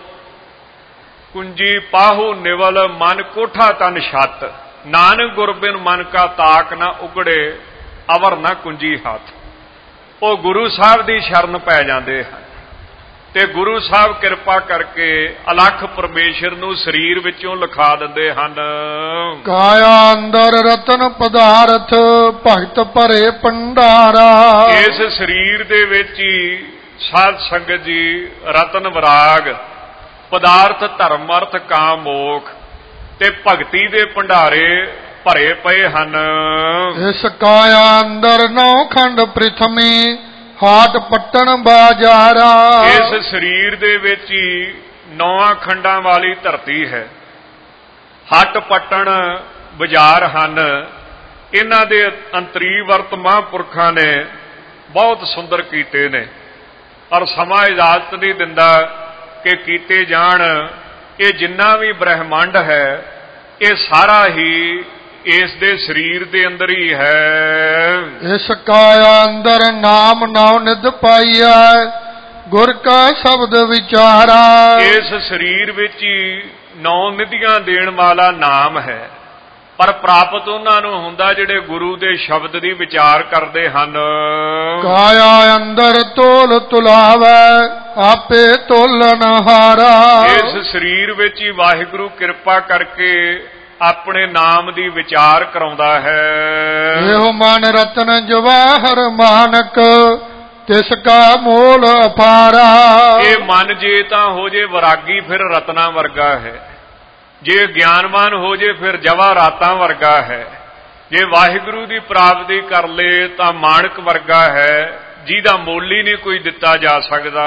ਕੁੰਜੀ ਪਾਹੂ ਨਿਵਲ ਮਨ ਕੋਠਾ ਤਨ ਛੱਤ, ਨਾਨਕ ਗੁਰਬਿਨ ਮਨ ਕਾ ਤਾਕ ਨਾ ਉਗੜੇ ਅਵਰ ਨਾ ਕੁੰਜੀ ਹੱਥ। ਉਹ ਗੁਰੂ ਸਾਹਿਬ ਦੀ ਸ਼ਰਨ ਪੈ ਜਾਂਦੇ ਹਨ ਤੇ ਗੁਰੂ ਸਾਹਿਬ ਕਿਰਪਾ ਕਰਕੇ ਅਲਖ ਪਰਮੇਸ਼ਰ ਨੂੰ ਸਰੀਰ ਵਿੱਚੋਂ ਲਿਖਾ ਦਿੰਦੇ ਹਨ। ਕਾਇਆ ਅੰਦਰ ਰਤਨ ਪਦਾਰਥ, ਭਗਤ ਭਰੇ ਭੰਡਾਰਾ। ਇਸ ਸਰੀਰ ਦੇ ਵਿੱਚ ਹੀ ਸਾਧ ਸੰਗਤ ਜੀ ਰਤਨ ਵਿਰਾਗ, ਪਦਾਰਥ ਧਰਮ ਅਰਥ ਕਾਮ ਮੋਖ ਤੇ ਭਗਤੀ ਦੇ ਭੰਡਾਰੇ ਭਰੇ ਪਏ ਹਨ। ਇਸ ਕਾਇਆ ਅੰਦਰ ਨੌ ਖੰਡ ਪ੍ਰਿਥਮੀ, ਹਾਟ ਪੱਟਣ ਬਾਜ਼ਾਰਾ। ਇਸ ਸਰੀਰ ਦੇ ਵਿੱਚ ਹੀ ਨੌਵਾਂ ਖੰਡਾਂ ਵਾਲੀ ਧਰਤੀ ਹੈ, ਹੱਟ ਪੱਟਣ ਬਾਜ਼ਾਰ ਹਨ। ਇਹਨਾਂ ਦੇ ਅੰਤਰੀਵਰਤ ਮਹਾਂਪੁਰਖਾਂ ਨੇ ਬਹੁਤ ਸੁੰਦਰ ਕੀਤੇ ਨੇ ਔਰ ਸਮਾਂ ਇਜਾਜ਼ਤ ਨਹੀਂ ਦਿੰਦਾ ਕਿ ਕੀਤੇ ਜਾਣ। ਇਹ ਜਿੰਨਾ ਵੀ ਬ੍ਰਹਿਮੰਡ ਹੈ ਇਹ ਸਾਰਾ ਹੀ ਇਸ ਦੇ ਸਰੀਰ ਦੇ ਅੰਦਰ ਹੀ ਹੈ। ਇਸ ਕਾਇਆ ਅੰਦਰ ਨਾਮ ਨਾਉ ਨਿਧ ਪਾਈਐ, ਗੁਰ ਕਾ ਸ਼ਬਦ ਵਿਚਾਰਾ। ਇਸ ਸਰੀਰ ਵਿੱਚ ਹੀ ਨੌ ਨਿਧੀਆਂ ਦੇਣ ਵਾਲਾ ਨਾਮ ਹੈ, ਪਰ ਪ੍ਰਾਪਤ ਉਹਨਾਂ ਨੂੰ ਹੁੰਦਾ ਜਿਹੜੇ ਗੁਰੂ ਦੇ ਸ਼ਬਦ ਦੀ ਵਿਚਾਰ ਕਰਦੇ ਹਨ। ਕਾਇਆ ਅੰਦਰ ਤੋਲ ਤੁਲਾਵੈ, ਆਪੇ ਤੋਲਨ ਹਾਰਾ। ਇਸ ਸਰੀਰ ਵਿੱਚ ਹੀ ਵਾਹਿਗੁਰੂ ਕਿਰਪਾ ਕਰਕੇ ਆਪਣੇ ਨਾਮ ਦੀ ਵਿਚਾਰ ਕਰਾਉਂਦਾ ਹੈ। ਇਹੋ ਮਨ ਰਤਨ ਜਵਾਹਰ ਮਾਨਕ, ਤਿਸ ਕਾ ਮੋਲ ਅਪਾਰਾ। ਇਹ ਮਨ ਜੇ ਤਾਂ ਹੋ ਜੇ ਵਿਰਾਗੀ ਫਿਰ ਰਤਨਾ ਵਰਗਾ ਹੈ, ਜੇ ਗਿਆਨਵਾਨ ਹੋ ਜੇ ਫਿਰ ਜਵਾਹਰਾਤਾਂ ਵਰਗਾ ਹੈ, ਜੇ ਵਾਹਿਗੁਰੂ ਦੀ ਪ੍ਰਾਪਤੀ ਕਰ ਲੇ ਤਾਂ ਮਾਣਕ ਵਰਗਾ ਹੈ ਜਿਹਦਾ ਮੁੱਲ ਹੀ ਨਹੀਂ ਕੋਈ ਦਿੱਤਾ ਜਾ ਸਕਦਾ।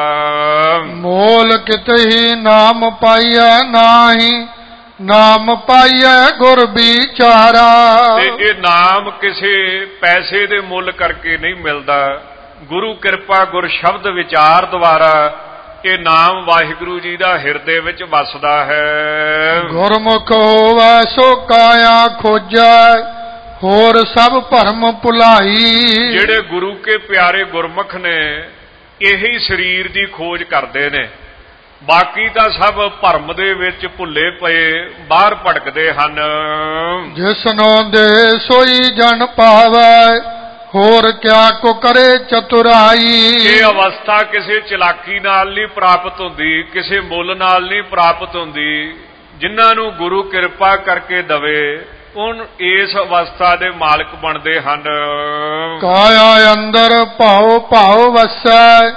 ਮੋਲ ਕਿਤੇ ਹੀ ਨਾਮ ਪਾਈਐ ਨਾਹੀ, ਨਾਮ ਪਾਈਐ ਗੁਰ ਵਿਚਾਰਾ। ਤੇ ਇਹ ਨਾਮ ਕਿਸੇ ਪੈਸੇ ਦੇ ਮੁੱਲ ਕਰਕੇ ਨਹੀਂ ਮਿਲਦਾ, ਗੁਰੂ ਕਿਰਪਾ ਗੁਰ ਸ਼ਬਦ ਵਿਚਾਰ ਦੁਆਰਾ ਇਹ ਨਾਮ ਵਾਹਿਗੁਰੂ ਜੀ ਦਾ ਹਿਰਦੇ ਵਿੱਚ ਵਸਦਾ ਹੈ। ਗੁਰਮੁਖ ਹੋਵੈ ਸੋ ਕਾਇਆ ਖੋਜੈ, ਹੋਰ ਸਭ ਭਰਮ ਭੁਲਾਈ। ਜਿਹੜੇ ਗੁਰੂ ਕੇ ਪਿਆਰੇ ਗੁਰਮੁਖ ਨੇ ਇਹੀ ਸਰੀਰ ਦੀ ਖੋਜ ਕਰਦੇ ਨੇ, ਬਾਕੀ ਤਾਂ ਸਭ ਭਰਮ ਦੇ ਵਿੱਚ ਭੁੱਲੇ ਪਏ ਬਾਹਰ ਭਟਕਦੇ ਹਨ। ਜਿਸਨੋਂ ਦੇ ਸੋਈ ਜਨ ਪਾਵੈ, ਹੋਰ ਕਿਆ ਕੋ ਕਰੇ ਚਤੁਰਾਈ। ਇਹ ਅਵਸਥਾ ਕਿਸੇ ਚਲਾਕੀ ਨਾਲ ਨਹੀਂ ਪ੍ਰਾਪਤ ਹੁੰਦੀ, ਕਿਸੇ ਮੁੱਲ ਨਾਲ ਨਹੀਂ ਪ੍ਰਾਪਤ ਹੁੰਦੀ। ਜਿਨ੍ਹਾਂ ਨੂੰ ਗੁਰੂ ਕਿਰਪਾ ਕਰਕੇ ਦਵੇ ਉਨ ਇਸ ਅਵਸਥਾ ਦੇ ਮਾਲਕ ਬਣਦੇ ਹਨ। ਕਾਇਆ ਅੰਦਰ ਭਾਉ ਭਾਉ ਵਸੈ,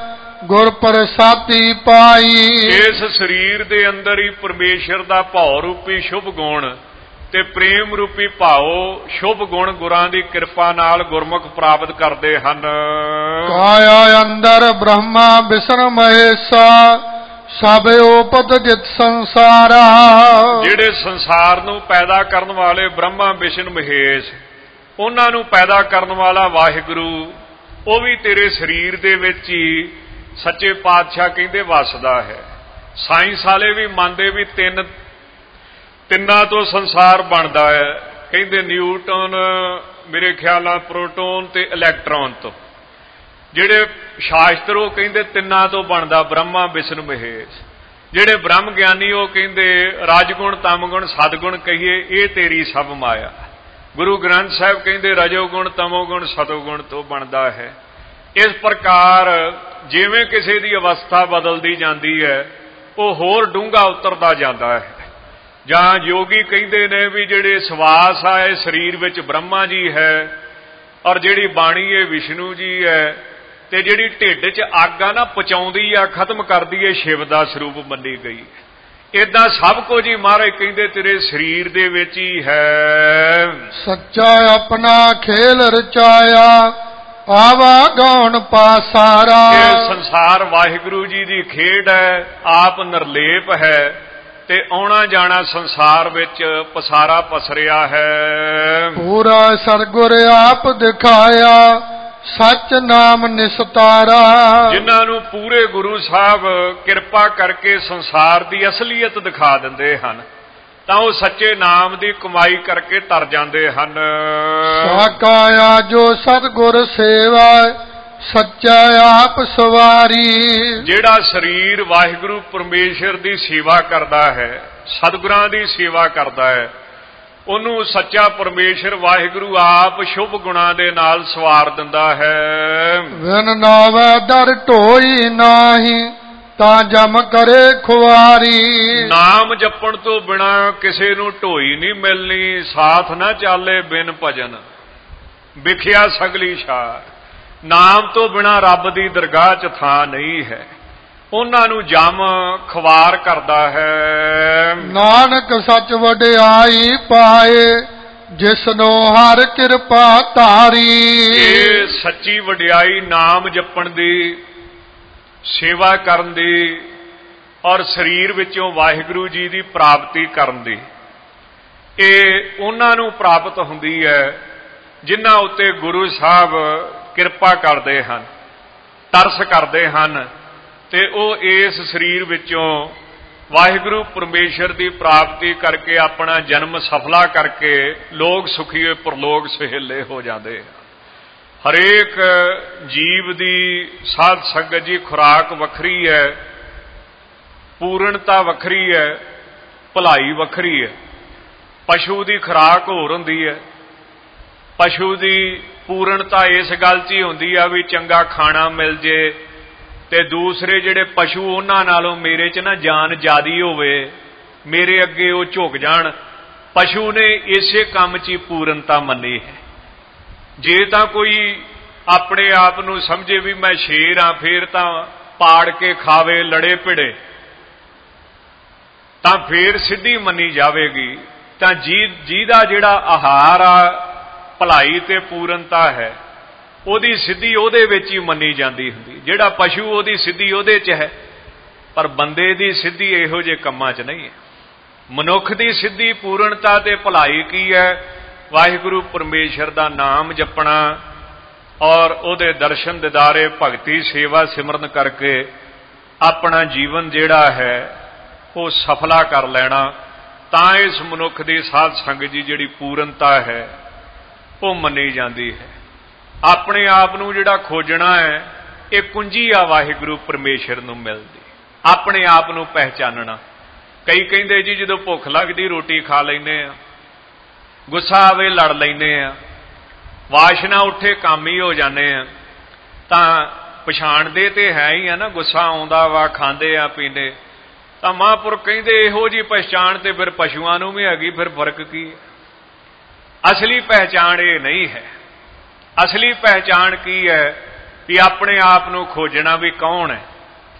ਗੁਰ ਪ੍ਰਸਾਦੀ ਪਾਈ। ਇਸ ਸਰੀਰ ਦੇ ਅੰਦਰ ਹੀ ਪਰਮੇਸ਼ਰ ਦਾ ਭਉ ਰੂਪੀ ਸ਼ੁਭ ਗੁਣ ਤੇ ਪ੍ਰੇਮ ਰੂਪੀ ਭਾਉ ਸ਼ੁਭ ਗੁਣ ਗੁਰਾਂ ਦੀ ਕਿਰਪਾ ਨਾਲ ਗੁਰਮੁਖ ਪ੍ਰਾਪਤ ਕਰਦੇ ਹਨ। ਕਾਇਆ ਅੰਦਰ ਬ੍ਰਹਮਾ ਵਿਸ਼ਨ ਮਹੇਸ਼ਾ ਸਭ ਉਪਤ ਜਿਤ ਸੰਸਾਰਾ। ਜਿਹੜੇ ਸੰਸਾਰ ਨੂੰ ਪੈਦਾ ਕਰਨ ਵਾਲੇ ਬ੍ਰਹਮਾ ਵਿਸ਼ਨ ਮਹੇਸ਼, ਉਹਨਾਂ ਨੂੰ ਪੈਦਾ ਕਰਨ ਵਾਲਾ ਵਾਹਿਗੁਰੂ, ਉਹ ਵੀ ਤੇਰੇ ਸਰੀਰ ਦੇ ਵਿੱਚ ਹੀ ਸੱਚੇ ਪਾਤਸ਼ਾਹ ਕਹਿੰਦੇ ਵਸਦਾ ਹੈ। ਸਾਇੰਸ ਵਾਲੇ ਵੀ ਮੰਨਦੇ ਵੀ ਤਿੰਨ ਤਿੰਨਾਂ ਤੋਂ ਸੰਸਾਰ ਬਣਦਾ ਹੈ। ਕਹਿੰਦੇ ਨਿਊਟਨ, ਮੇਰੇ ਖਿਆਲ ਨਾਲ ਪ੍ਰੋਟੋਨ ਤੇ ਇਲੈਕਟ੍ਰੋਨ ਤੋਂ। ਜਿਹੜੇ ਸ਼ਾਸਤਰ ਉਹ ਕਹਿੰਦੇ ਤਿੰਨਾਂ ਤੋਂ ਬਣਦਾ ਬ੍ਰਹਮਾ ਵਿਸ਼ਨ ਮਹੇਸ਼। ਜਿਹੜੇ ਬ੍ਰਹਮ ਗਿਆਨੀ ਉਹ ਕਹਿੰਦੇ ਰਾਜਗੁਣ ਤਮਗੁਣ ਸਤਗੁਣ ਕਹੀਏ ਇਹ ਤੇਰੀ ਸਭ ਮਾਇਆ। ਗੁਰੂ ਗ੍ਰੰਥ ਸਾਹਿਬ ਕਹਿੰਦੇ ਰਜੋਗੁਣ ਤਮੋਗੁਣ ਸਤੋਗੁਣ ਤੋਂ ਬਣਦਾ ਹੈ। ਇਸ ਪ੍ਰਕਾਰ ਜਿਵੇਂ ਕਿਸੇ ਦੀ ਅਵਸਥਾ ਬਦਲਦੀ ਜਾਂਦੀ ਹੈ ਉਹ ਹੋਰ ਡੂੰਘਾ ਉਤਰਦਾ ਜਾਂਦਾ ਹੈ। ਜਾਂ ਯੋਗੀ ਕਹਿੰਦੇ ਨੇ ਵੀ ਜਿਹੜੇ ਸਵਾਸ ਆਏ ਸਰੀਰ ਵਿੱਚ ਬ੍ਰਹਮਾ ਜੀ ਹੈ ਔਰ ਜਿਹੜੀ ਬਾਣੀ ਇਹ ਵਿਸ਼ਨੂੰ ਜੀ ਹੈ, ਤੇ ਜਿਹੜੀ ਢਿੱਡ 'ਚ ਅੱਗ ਆ ਨਾ ਪਚਾਉਂਦੀ ਆ ਖਤਮ ਕਰਦੀ ਏ ਸ਼ਿਵ ਦਾ ਸਰੂਪ ਮੰਨੀ ਗਈ। ਏਦਾਂ ਸਭ ਕੁਝ ਹੀ ਮਹਾਰਾਜ ਕਹਿੰਦੇ ਤੇਰੇ ਸਰੀਰ ਦੇ ਵਿੱਚ ਹੀ ਹੈ। ਸੱਚਾ ਆਪਣਾ ਖੇਲ ਰਚਾਇਆ ਆਵਾ ਗੌਣ ਪਾਸਾਰਾ। ਇਹ ਸੰਸਾਰ ਵਾਹਿਗੁਰੂ ਜੀ ਦੀ ਖੇਡ ਹੈ, ਆਪ ਨਿਰਲੇਪ ਹੈ ਤੇ ਆਉਣਾ ਜਾਣਾ ਸੰਸਾਰ ਵਿੱਚ ਪਸਾਰਾ ਪਸਰਿਆ ਹੈ। ਪੂਰਾ ਸਰਗੁਰ ਆਪ ਦਿਖਾਇਆ ਸੱਚ ਨਾਮ ਨਿਸਤਾਰਾ। ਜਿਨ੍ਹਾਂ ਨੂੰ ਪੂਰੇ ਗੁਰੂ ਸਾਹਿਬ ਕਿਰਪਾ ਕਰਕੇ ਸੰਸਾਰ ਦੀ ਅਸਲੀਅਤ ਦਿਖਾ ਦਿੰਦੇ ਹਨ ਤਾਂ ਉਹ ਸੱਚੇ ਨਾਮ ਦੀ ਕਮਾਈ ਕਰਕੇ ਤਰ ਜਾਂਦੇ ਹਨ। ਸਾਕਾਇਆ ਜੋ ਸਤਿਗੁਰ ਸੇਵਾ ਸੱਚਾ ਆਪ ਸਵਾਰੀ। ਜਿਹੜਾ ਸਰੀਰ ਵਾਹਿਗੁਰੂ ਪਰਮੇਸ਼ਰ ਦੀ ਸੇਵਾ ਕਰਦਾ ਹੈ, ਸਤਿਗੁਰਾਂ ਦੀ ਸੇਵਾ ਕਰਦਾ ਹੈ, ਉਹਨੂੰ ਸੱਚਾ ਪਰਮੇਸ਼ਰ ਵਾਹਿਗੁਰੂ ਆਪ ਸ਼ੁਭ ਗੁਣਾਂ ਦੇ ਨਾਲ ਸਵਾਰ ਦਿੰਦਾ ਹੈ। ਵਿਨ ਨਾਵੈ ਦਰ ਢੋਈ ਨਾਹੀ ਤਾਂ ਜਮ ਕਰੇ ਖੁਆਰੀ। ਨਾਮ ਜਪਣ ਤੋਂ ਬਿਨਾ ਕਿਸੇ ਨੂੰ ਢੋਈ ਨਹੀਂ ਮਿਲਣੀ, ਸਾਥ ਨਾ ਚਾਲੇ ਬਿਨ ਭਜਨ ਵਿਖਿਆ ਸਗਲੀ ਛਾਰ। ਨਾਮ ਤੋਂ ਬਿਨਾ ਰੱਬ ਦੀ ਦਰਗਾਹ 'ਚ ਥਾਂ ਨਹੀਂ ਹੈ। ਉਹਨਾਂ ਨੂੰ ਜਮ ਖਵਾਰ ਕਰਦਾ ਹੈ। ਨਾਨਕ ਸੱਚ ਵਡਿਆਈ ਪਾਏ ਜਿਸਨੋ ਹਰ ਕਿਰਪਾ ਧਾਰੀ। ਇਹ ਸੱਚੀ ਵਡਿਆਈ ਨਾਮ ਜਪਣ ਦੀ, ਸੇਵਾ ਕਰਨ ਦੀ ਔਰ ਸਰੀਰ ਵਿੱਚੋਂ ਵਾਹਿਗੁਰੂ ਜੀ ਦੀ ਪ੍ਰਾਪਤੀ ਕਰਨ ਦੀ, ਇਹ ਉਹਨਾਂ ਨੂੰ ਪ੍ਰਾਪਤ ਹੁੰਦੀ ਹੈ ਜਿਨ੍ਹਾਂ ਉੱਤੇ ਗੁਰੂ ਸਾਹਿਬ ਕਿਰਪਾ ਕਰਦੇ ਹਨ, ਤਰਸ ਕਰਦੇ ਹਨ ਤੇ ਉਹ ਇਸ ਸਰੀਰ ਵਿੱਚੋਂ ਵਾਹਿਗੁਰੂ ਪਰਮੇਸ਼ਰ ਦੀ ਪ੍ਰਾਪਤੀ ਕਰਕੇ ਆਪਣਾ ਜਨਮ ਸਫਲਾ ਕਰਕੇ ਲੋਕ ਸੁਖੀਏ ਪਰਲੋਕ ਸੁਹੇਲੇ ਹੋ ਜਾਂਦੇ। ਹਰੇਕ ਜੀਵ ਦੀ ਸਾਧ ਸੰਗਤ ਜੀ ਖੁਰਾਕ ਵੱਖਰੀ ਹੈ, ਪੂਰਨਤਾ ਵੱਖਰੀ ਹੈ, ਭਲਾਈ ਵੱਖਰੀ ਹੈ। ਪਸ਼ੂ ਦੀ ਖੁਰਾਕ ਹੋਰ ਹੁੰਦੀ ਹੈ। ਪਸ਼ੂ ਦੀ ਪੂਰਨਤਾ ਇਸ ਗੱਲ 'ਚ ਹੀ ਹੁੰਦੀ ਆ ਵੀ ਚੰਗਾ ਖਾਣਾ ਮਿਲ ਜੇ ਤੇ ਦੂਸਰੇ ਜਿਹੜੇ ਪਸ਼ੂ ਉਹਨਾਂ ਨਾਲੋਂ ਮੇਰੇ 'ਚ ਨਾ ਜਾਨ ਜ਼ਿਆਦੀ ਹੋਵੇ, ਮੇਰੇ ਅੱਗੇ ਉਹ ਝੁਕ ਜਾਣ। ਪਸ਼ੂ ਨੇ ਇਸੇ ਕੰਮ 'ਚ ਹੀ ਪੂਰਨਤਾ ਮੰਨੀ ਹੈ। ਜੇ ਤਾਂ ਕੋਈ ਆਪਣੇ ਆਪ ਨੂੰ ਸਮਝੇ ਵੀ ਮੈਂ ਸ਼ੇਰ ਹਾਂ, ਫੇਰ ਤਾਂ ਪਾੜ ਕੇ ਖਾਵੇ ਲੜੇ ਭਿੜੇ, ਤਾਂ ਫੇਰ ਸਿੱਧੀ ਮੰਨੀ ਜਾਵੇਗੀ। ਤਾਂ ਜੀ ਜਿਹਦਾ ਜਿਹੜਾ ਆਹਾਰ ਆ ਭਲਾਈ ਤੇ ਪੂਰਨਤਾ ਹੈ, ਉਹਦੀ ਸਿੱਧੀ ਉਹਦੇ ਵਿੱਚ ਹੀ ਮੰਨੀ ਜਾਂਦੀ ਹੁੰਦੀ। ਜਿਹੜਾ ਪਸ਼ੂ ਉਹਦੀ ਸਿੱਧੀ ਉਹਦੇ 'ਚ ਹੈ, ਪਰ ਬੰਦੇ ਦੀ ਸਿੱਧੀ ਇਹੋ ਜਿਹੇ ਕੰਮਾਂ 'ਚ ਨਹੀਂ ਹੈ। ਮਨੁੱਖ ਦੀ ਸਿੱਧੀ ਪੂਰਨਤਾ ਤੇ ਭਲਾਈ ਕੀ ਹੈ? ਵਾਹਿਗੁਰੂ ਪਰਮੇਸ਼ਰ ਦਾ ਨਾਮ ਜਪਣਾ ਔਰ ਉਹਦੇ ਦਰਸ਼ਨ ਦਿਦਾਰੇ ਭਗਤੀ ਸੇਵਾ ਸਿਮਰਨ ਕਰਕੇ ਆਪਣਾ ਜੀਵਨ ਜਿਹੜਾ ਹੈ ਉਹ ਸਫਲਾ ਕਰ ਲੈਣਾ। ਤਾਂ ਇਸ ਮਨੁੱਖ ਦੀ ਸਾਧ ਸੰਗਤ ਜੀ ਜਿਹੜੀ ਪੂਰਨਤਾ ਹੈ ਉਹ ਮੰਨੀ ਜਾਂਦੀ ਹੈ। ਆਪਣੇ ਆਪ ਨੂੰ ਜਿਹੜਾ ਖੋਜਣਾ ਹੈ, ਇਹ ਕੁੰਜੀ ਆ ਵਾਹਿਗੁਰੂ ਪਰਮੇਸ਼ਰ ਨੂੰ ਮਿਲਦੀ, ਆਪਣੇ ਆਪ ਨੂੰ ਪਹਿਚਾਨਣਾ। ਕਈ ਕਹਿੰਦੇ ਜੀ ਜਦੋਂ ਭੁੱਖ ਲੱਗਦੀ ਰੋਟੀ ਖਾ ਲੈਂਦੇ ਆ, ਗੁੱਸਾ ਆਵੇ ਲੜ ਲੈਂਦੇ ਆ, ਵਾਸ਼ਨਾ ਉੱਠੇ ਕੰਮ ਹੀ ਹੋ ਜਾਂਦੇ ਆ। ਤਾਂ ਪਛਾਣਦੇ ਤੇ ਹੈ ਹੀ ਆ ਨਾ, ਗੁੱਸਾ ਆਉਂਦਾ ਵਾ, ਖਾਂਦੇ ਆ ਪੀਂਦੇ। ਤਾਂ ਮਹਾਂਪੁਰਖ ਕਹਿੰਦੇ ਇਹੋ ਜਿਹੀ ਪਛਾਣ ਤੇ ਫਿਰ ਪਸ਼ੂਆਂ ਨੂੰ ਵੀ ਹੈਗੀ, ਫਿਰ ਫਰਕ ਕੀ ਹੈ? ਅਸਲੀ ਪਹਿਚਾਣ ਇਹ ਨਹੀਂ ਹੈ। ਅਸਲੀ ਪਹਿਚਾਣ ਕੀ ਹੈ? ਵੀ ਆਪਣੇ ਆਪ ਨੂੰ ਖੋਜਣਾ ਵੀ ਕੌਣ ਹੈ।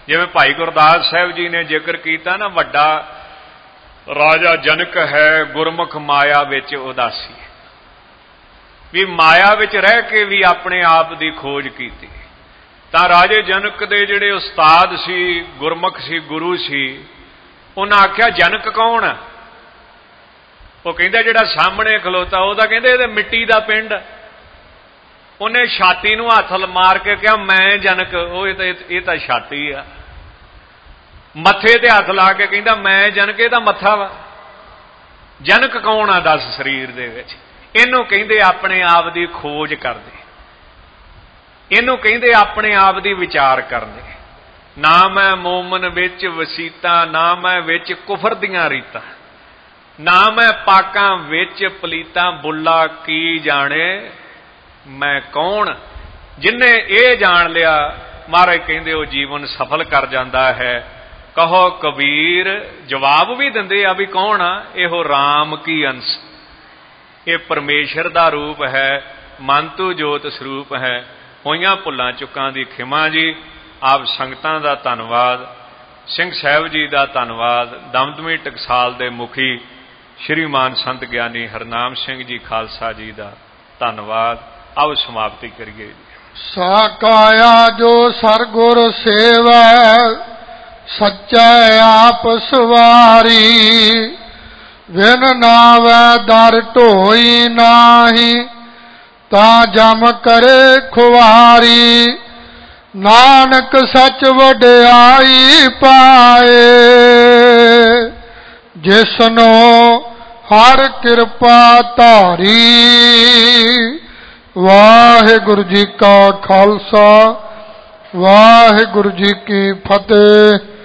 ਜਿਵੇਂ ਭਾਈ ਗੁਰਦਾਸ ਸਾਹਿਬ ਜੀ ਨੇ ਜ਼ਿਕਰ ਕੀਤਾ ਨਾ, ਵੱਡਾ ਰਾਜਾ ਜਨਕ ਹੈ, ਗੁਰਮੁਖ ਮਾਇਆ ਵਿੱਚ ਉਦਾਸੀ, ਵੀ ਮਾਇਆ ਵਿੱਚ ਰਹਿ ਕੇ ਵੀ ਆਪਣੇ ਆਪ ਦੀ ਖੋਜ ਕੀਤੀ। ਤਾਂ ਰਾਜੇ ਜਨਕ ਦੇ ਜਿਹੜੇ ਉਸਤਾਦ ਸੀ, ਗੁਰਮੁਖ ਸੀ, ਗੁਰੂ ਸੀ, ਉਹਨਾਂ ਆਖਿਆ ਜਨਕ ਕੌਣ ਆ? ਉਹ ਕਹਿੰਦਾ ਜਿਹੜਾ ਸਾਹਮਣੇ ਖਲੋਤਾ, ਉਹਦਾ ਕਹਿੰਦੇ ਇਹਦੇ ਮਿੱਟੀ ਦਾ ਪਿੰਡ। ਉਹਨੇ ਛਾਤੀ ਨੂੰ ਹੱਥ ਮਾਰ ਕੇ ਕਿਹਾ ਮੈਂ ਜਨਕ। ਉਹ ਇਹ ਤਾਂ ਛਾਤੀ ਆ। ਮੱਥੇ ਤੇ ਹੱਥ ਲਾ ਕੇ ਕਹਿੰਦਾ ਮੈਂ ਜਨਕ, ਇਹਦਾ ਮੱਥਾ ਵਾ। ਜਨਕ ਕੌਣ ਆ ਦੱਸ ਸਰੀਰ ਦੇ ਵਿੱਚ? ਇਹਨੂੰ ਕਹਿੰਦੇ ਆਪਣੇ ਆਪ ਦੀ ਖੋਜ ਕਰਦੇ, ਇਹਨੂੰ ਕਹਿੰਦੇ ਆਪਣੇ ਆਪ ਦੀ ਵਿਚਾਰ ਕਰਦੇ। ਨਾ ਮੈਂ ਮੋਮਨ ਵਿੱਚ ਵਸੀਤਾ, ਨਾ ਮੈਂ ਵਿੱਚ ਕੁਫਰ ਦੀਆਂ ਰੀਤਾਂ, ਨਾ ਮੈਂ ਪਾਕਾਂ ਵਿੱਚ ਪਲੀਤਾਂ, ਬੁੱਲਾ ਕੀ ਜਾਣੇ ਮੈਂ ਕੌਣ। ਜਿੰਨੇ ਇਹ ਜਾਣ ਲਿਆ, ਮਹਾਰਾਜ ਕਹਿੰਦੇ ਉਹ ਜੀਵਨ ਸਫਲ ਕਰ ਜਾਂਦਾ ਹੈ। ਕਹੋ ਕਬੀਰ, ਜਵਾਬ ਵੀ ਦਿੰਦੇ ਆ ਵੀ ਕੌਣ ਆ? ਇਹੋ ਰਾਮ ਕੀ ਅੰਸ਼, ਇਹ ਪਰਮੇਸ਼ਰ ਦਾ ਰੂਪ ਹੈ, ਮਨ ਤੂ ਜੋਤ ਸਰੂਪ ਹੈ। ਹੋਈਆਂ ਭੁੱਲਾਂ ਚੁੱਕਾਂ ਦੀ ਖਿਮਾ ਜੀ। ਆਪ ਸੰਗਤਾਂ ਦਾ ਧੰਨਵਾਦ, ਸਿੰਘ ਸਾਹਿਬ ਜੀ ਦਾ ਧੰਨਵਾਦ, ਦਮਦਮੀ ਟਕਸਾਲ ਦੇ ਮੁਖੀ ਸ਼੍ਰੀਮਾਨ ਸੰਤ ਗਿਆਨੀ ਹਰਨਾਮ ਸਿੰਘ ਜੀ ਖਾਲਸਾ ਜੀ ਦਾ ਧੰਨਵਾਦ। ਆਓ ਸਮਾਪਤੀ ਕਰੀਏ। ਸਾ ਕਾਇਆ ਜੋ ਸਰਗੁਰ ਸੇਵੈ, ਸੱਚੈ ਆਪ ਸਵਾਰੀ। ਵਿਨ ਨਾਵੈ ਦਰ ਢੋਈ ਨਾਹੀ, ਤਾਂ ਜਮ ਕਰੇ ਖੁਆਰੀ। ਨਾਨਕ ਸੱਚ ਵਡਿਆਈ ਪਾਏ, ਜਿਸਨੋ ਹਰ ਕਿਰਪਾ ਧਾਰੀ। ਵਾਹਿਗੁਰੂ ਜੀ ਕਾ ਖਾਲਸਾ, ਵਾਹਿਗੁਰੂ ਜੀ ਕੀ ਫਤਿਹ।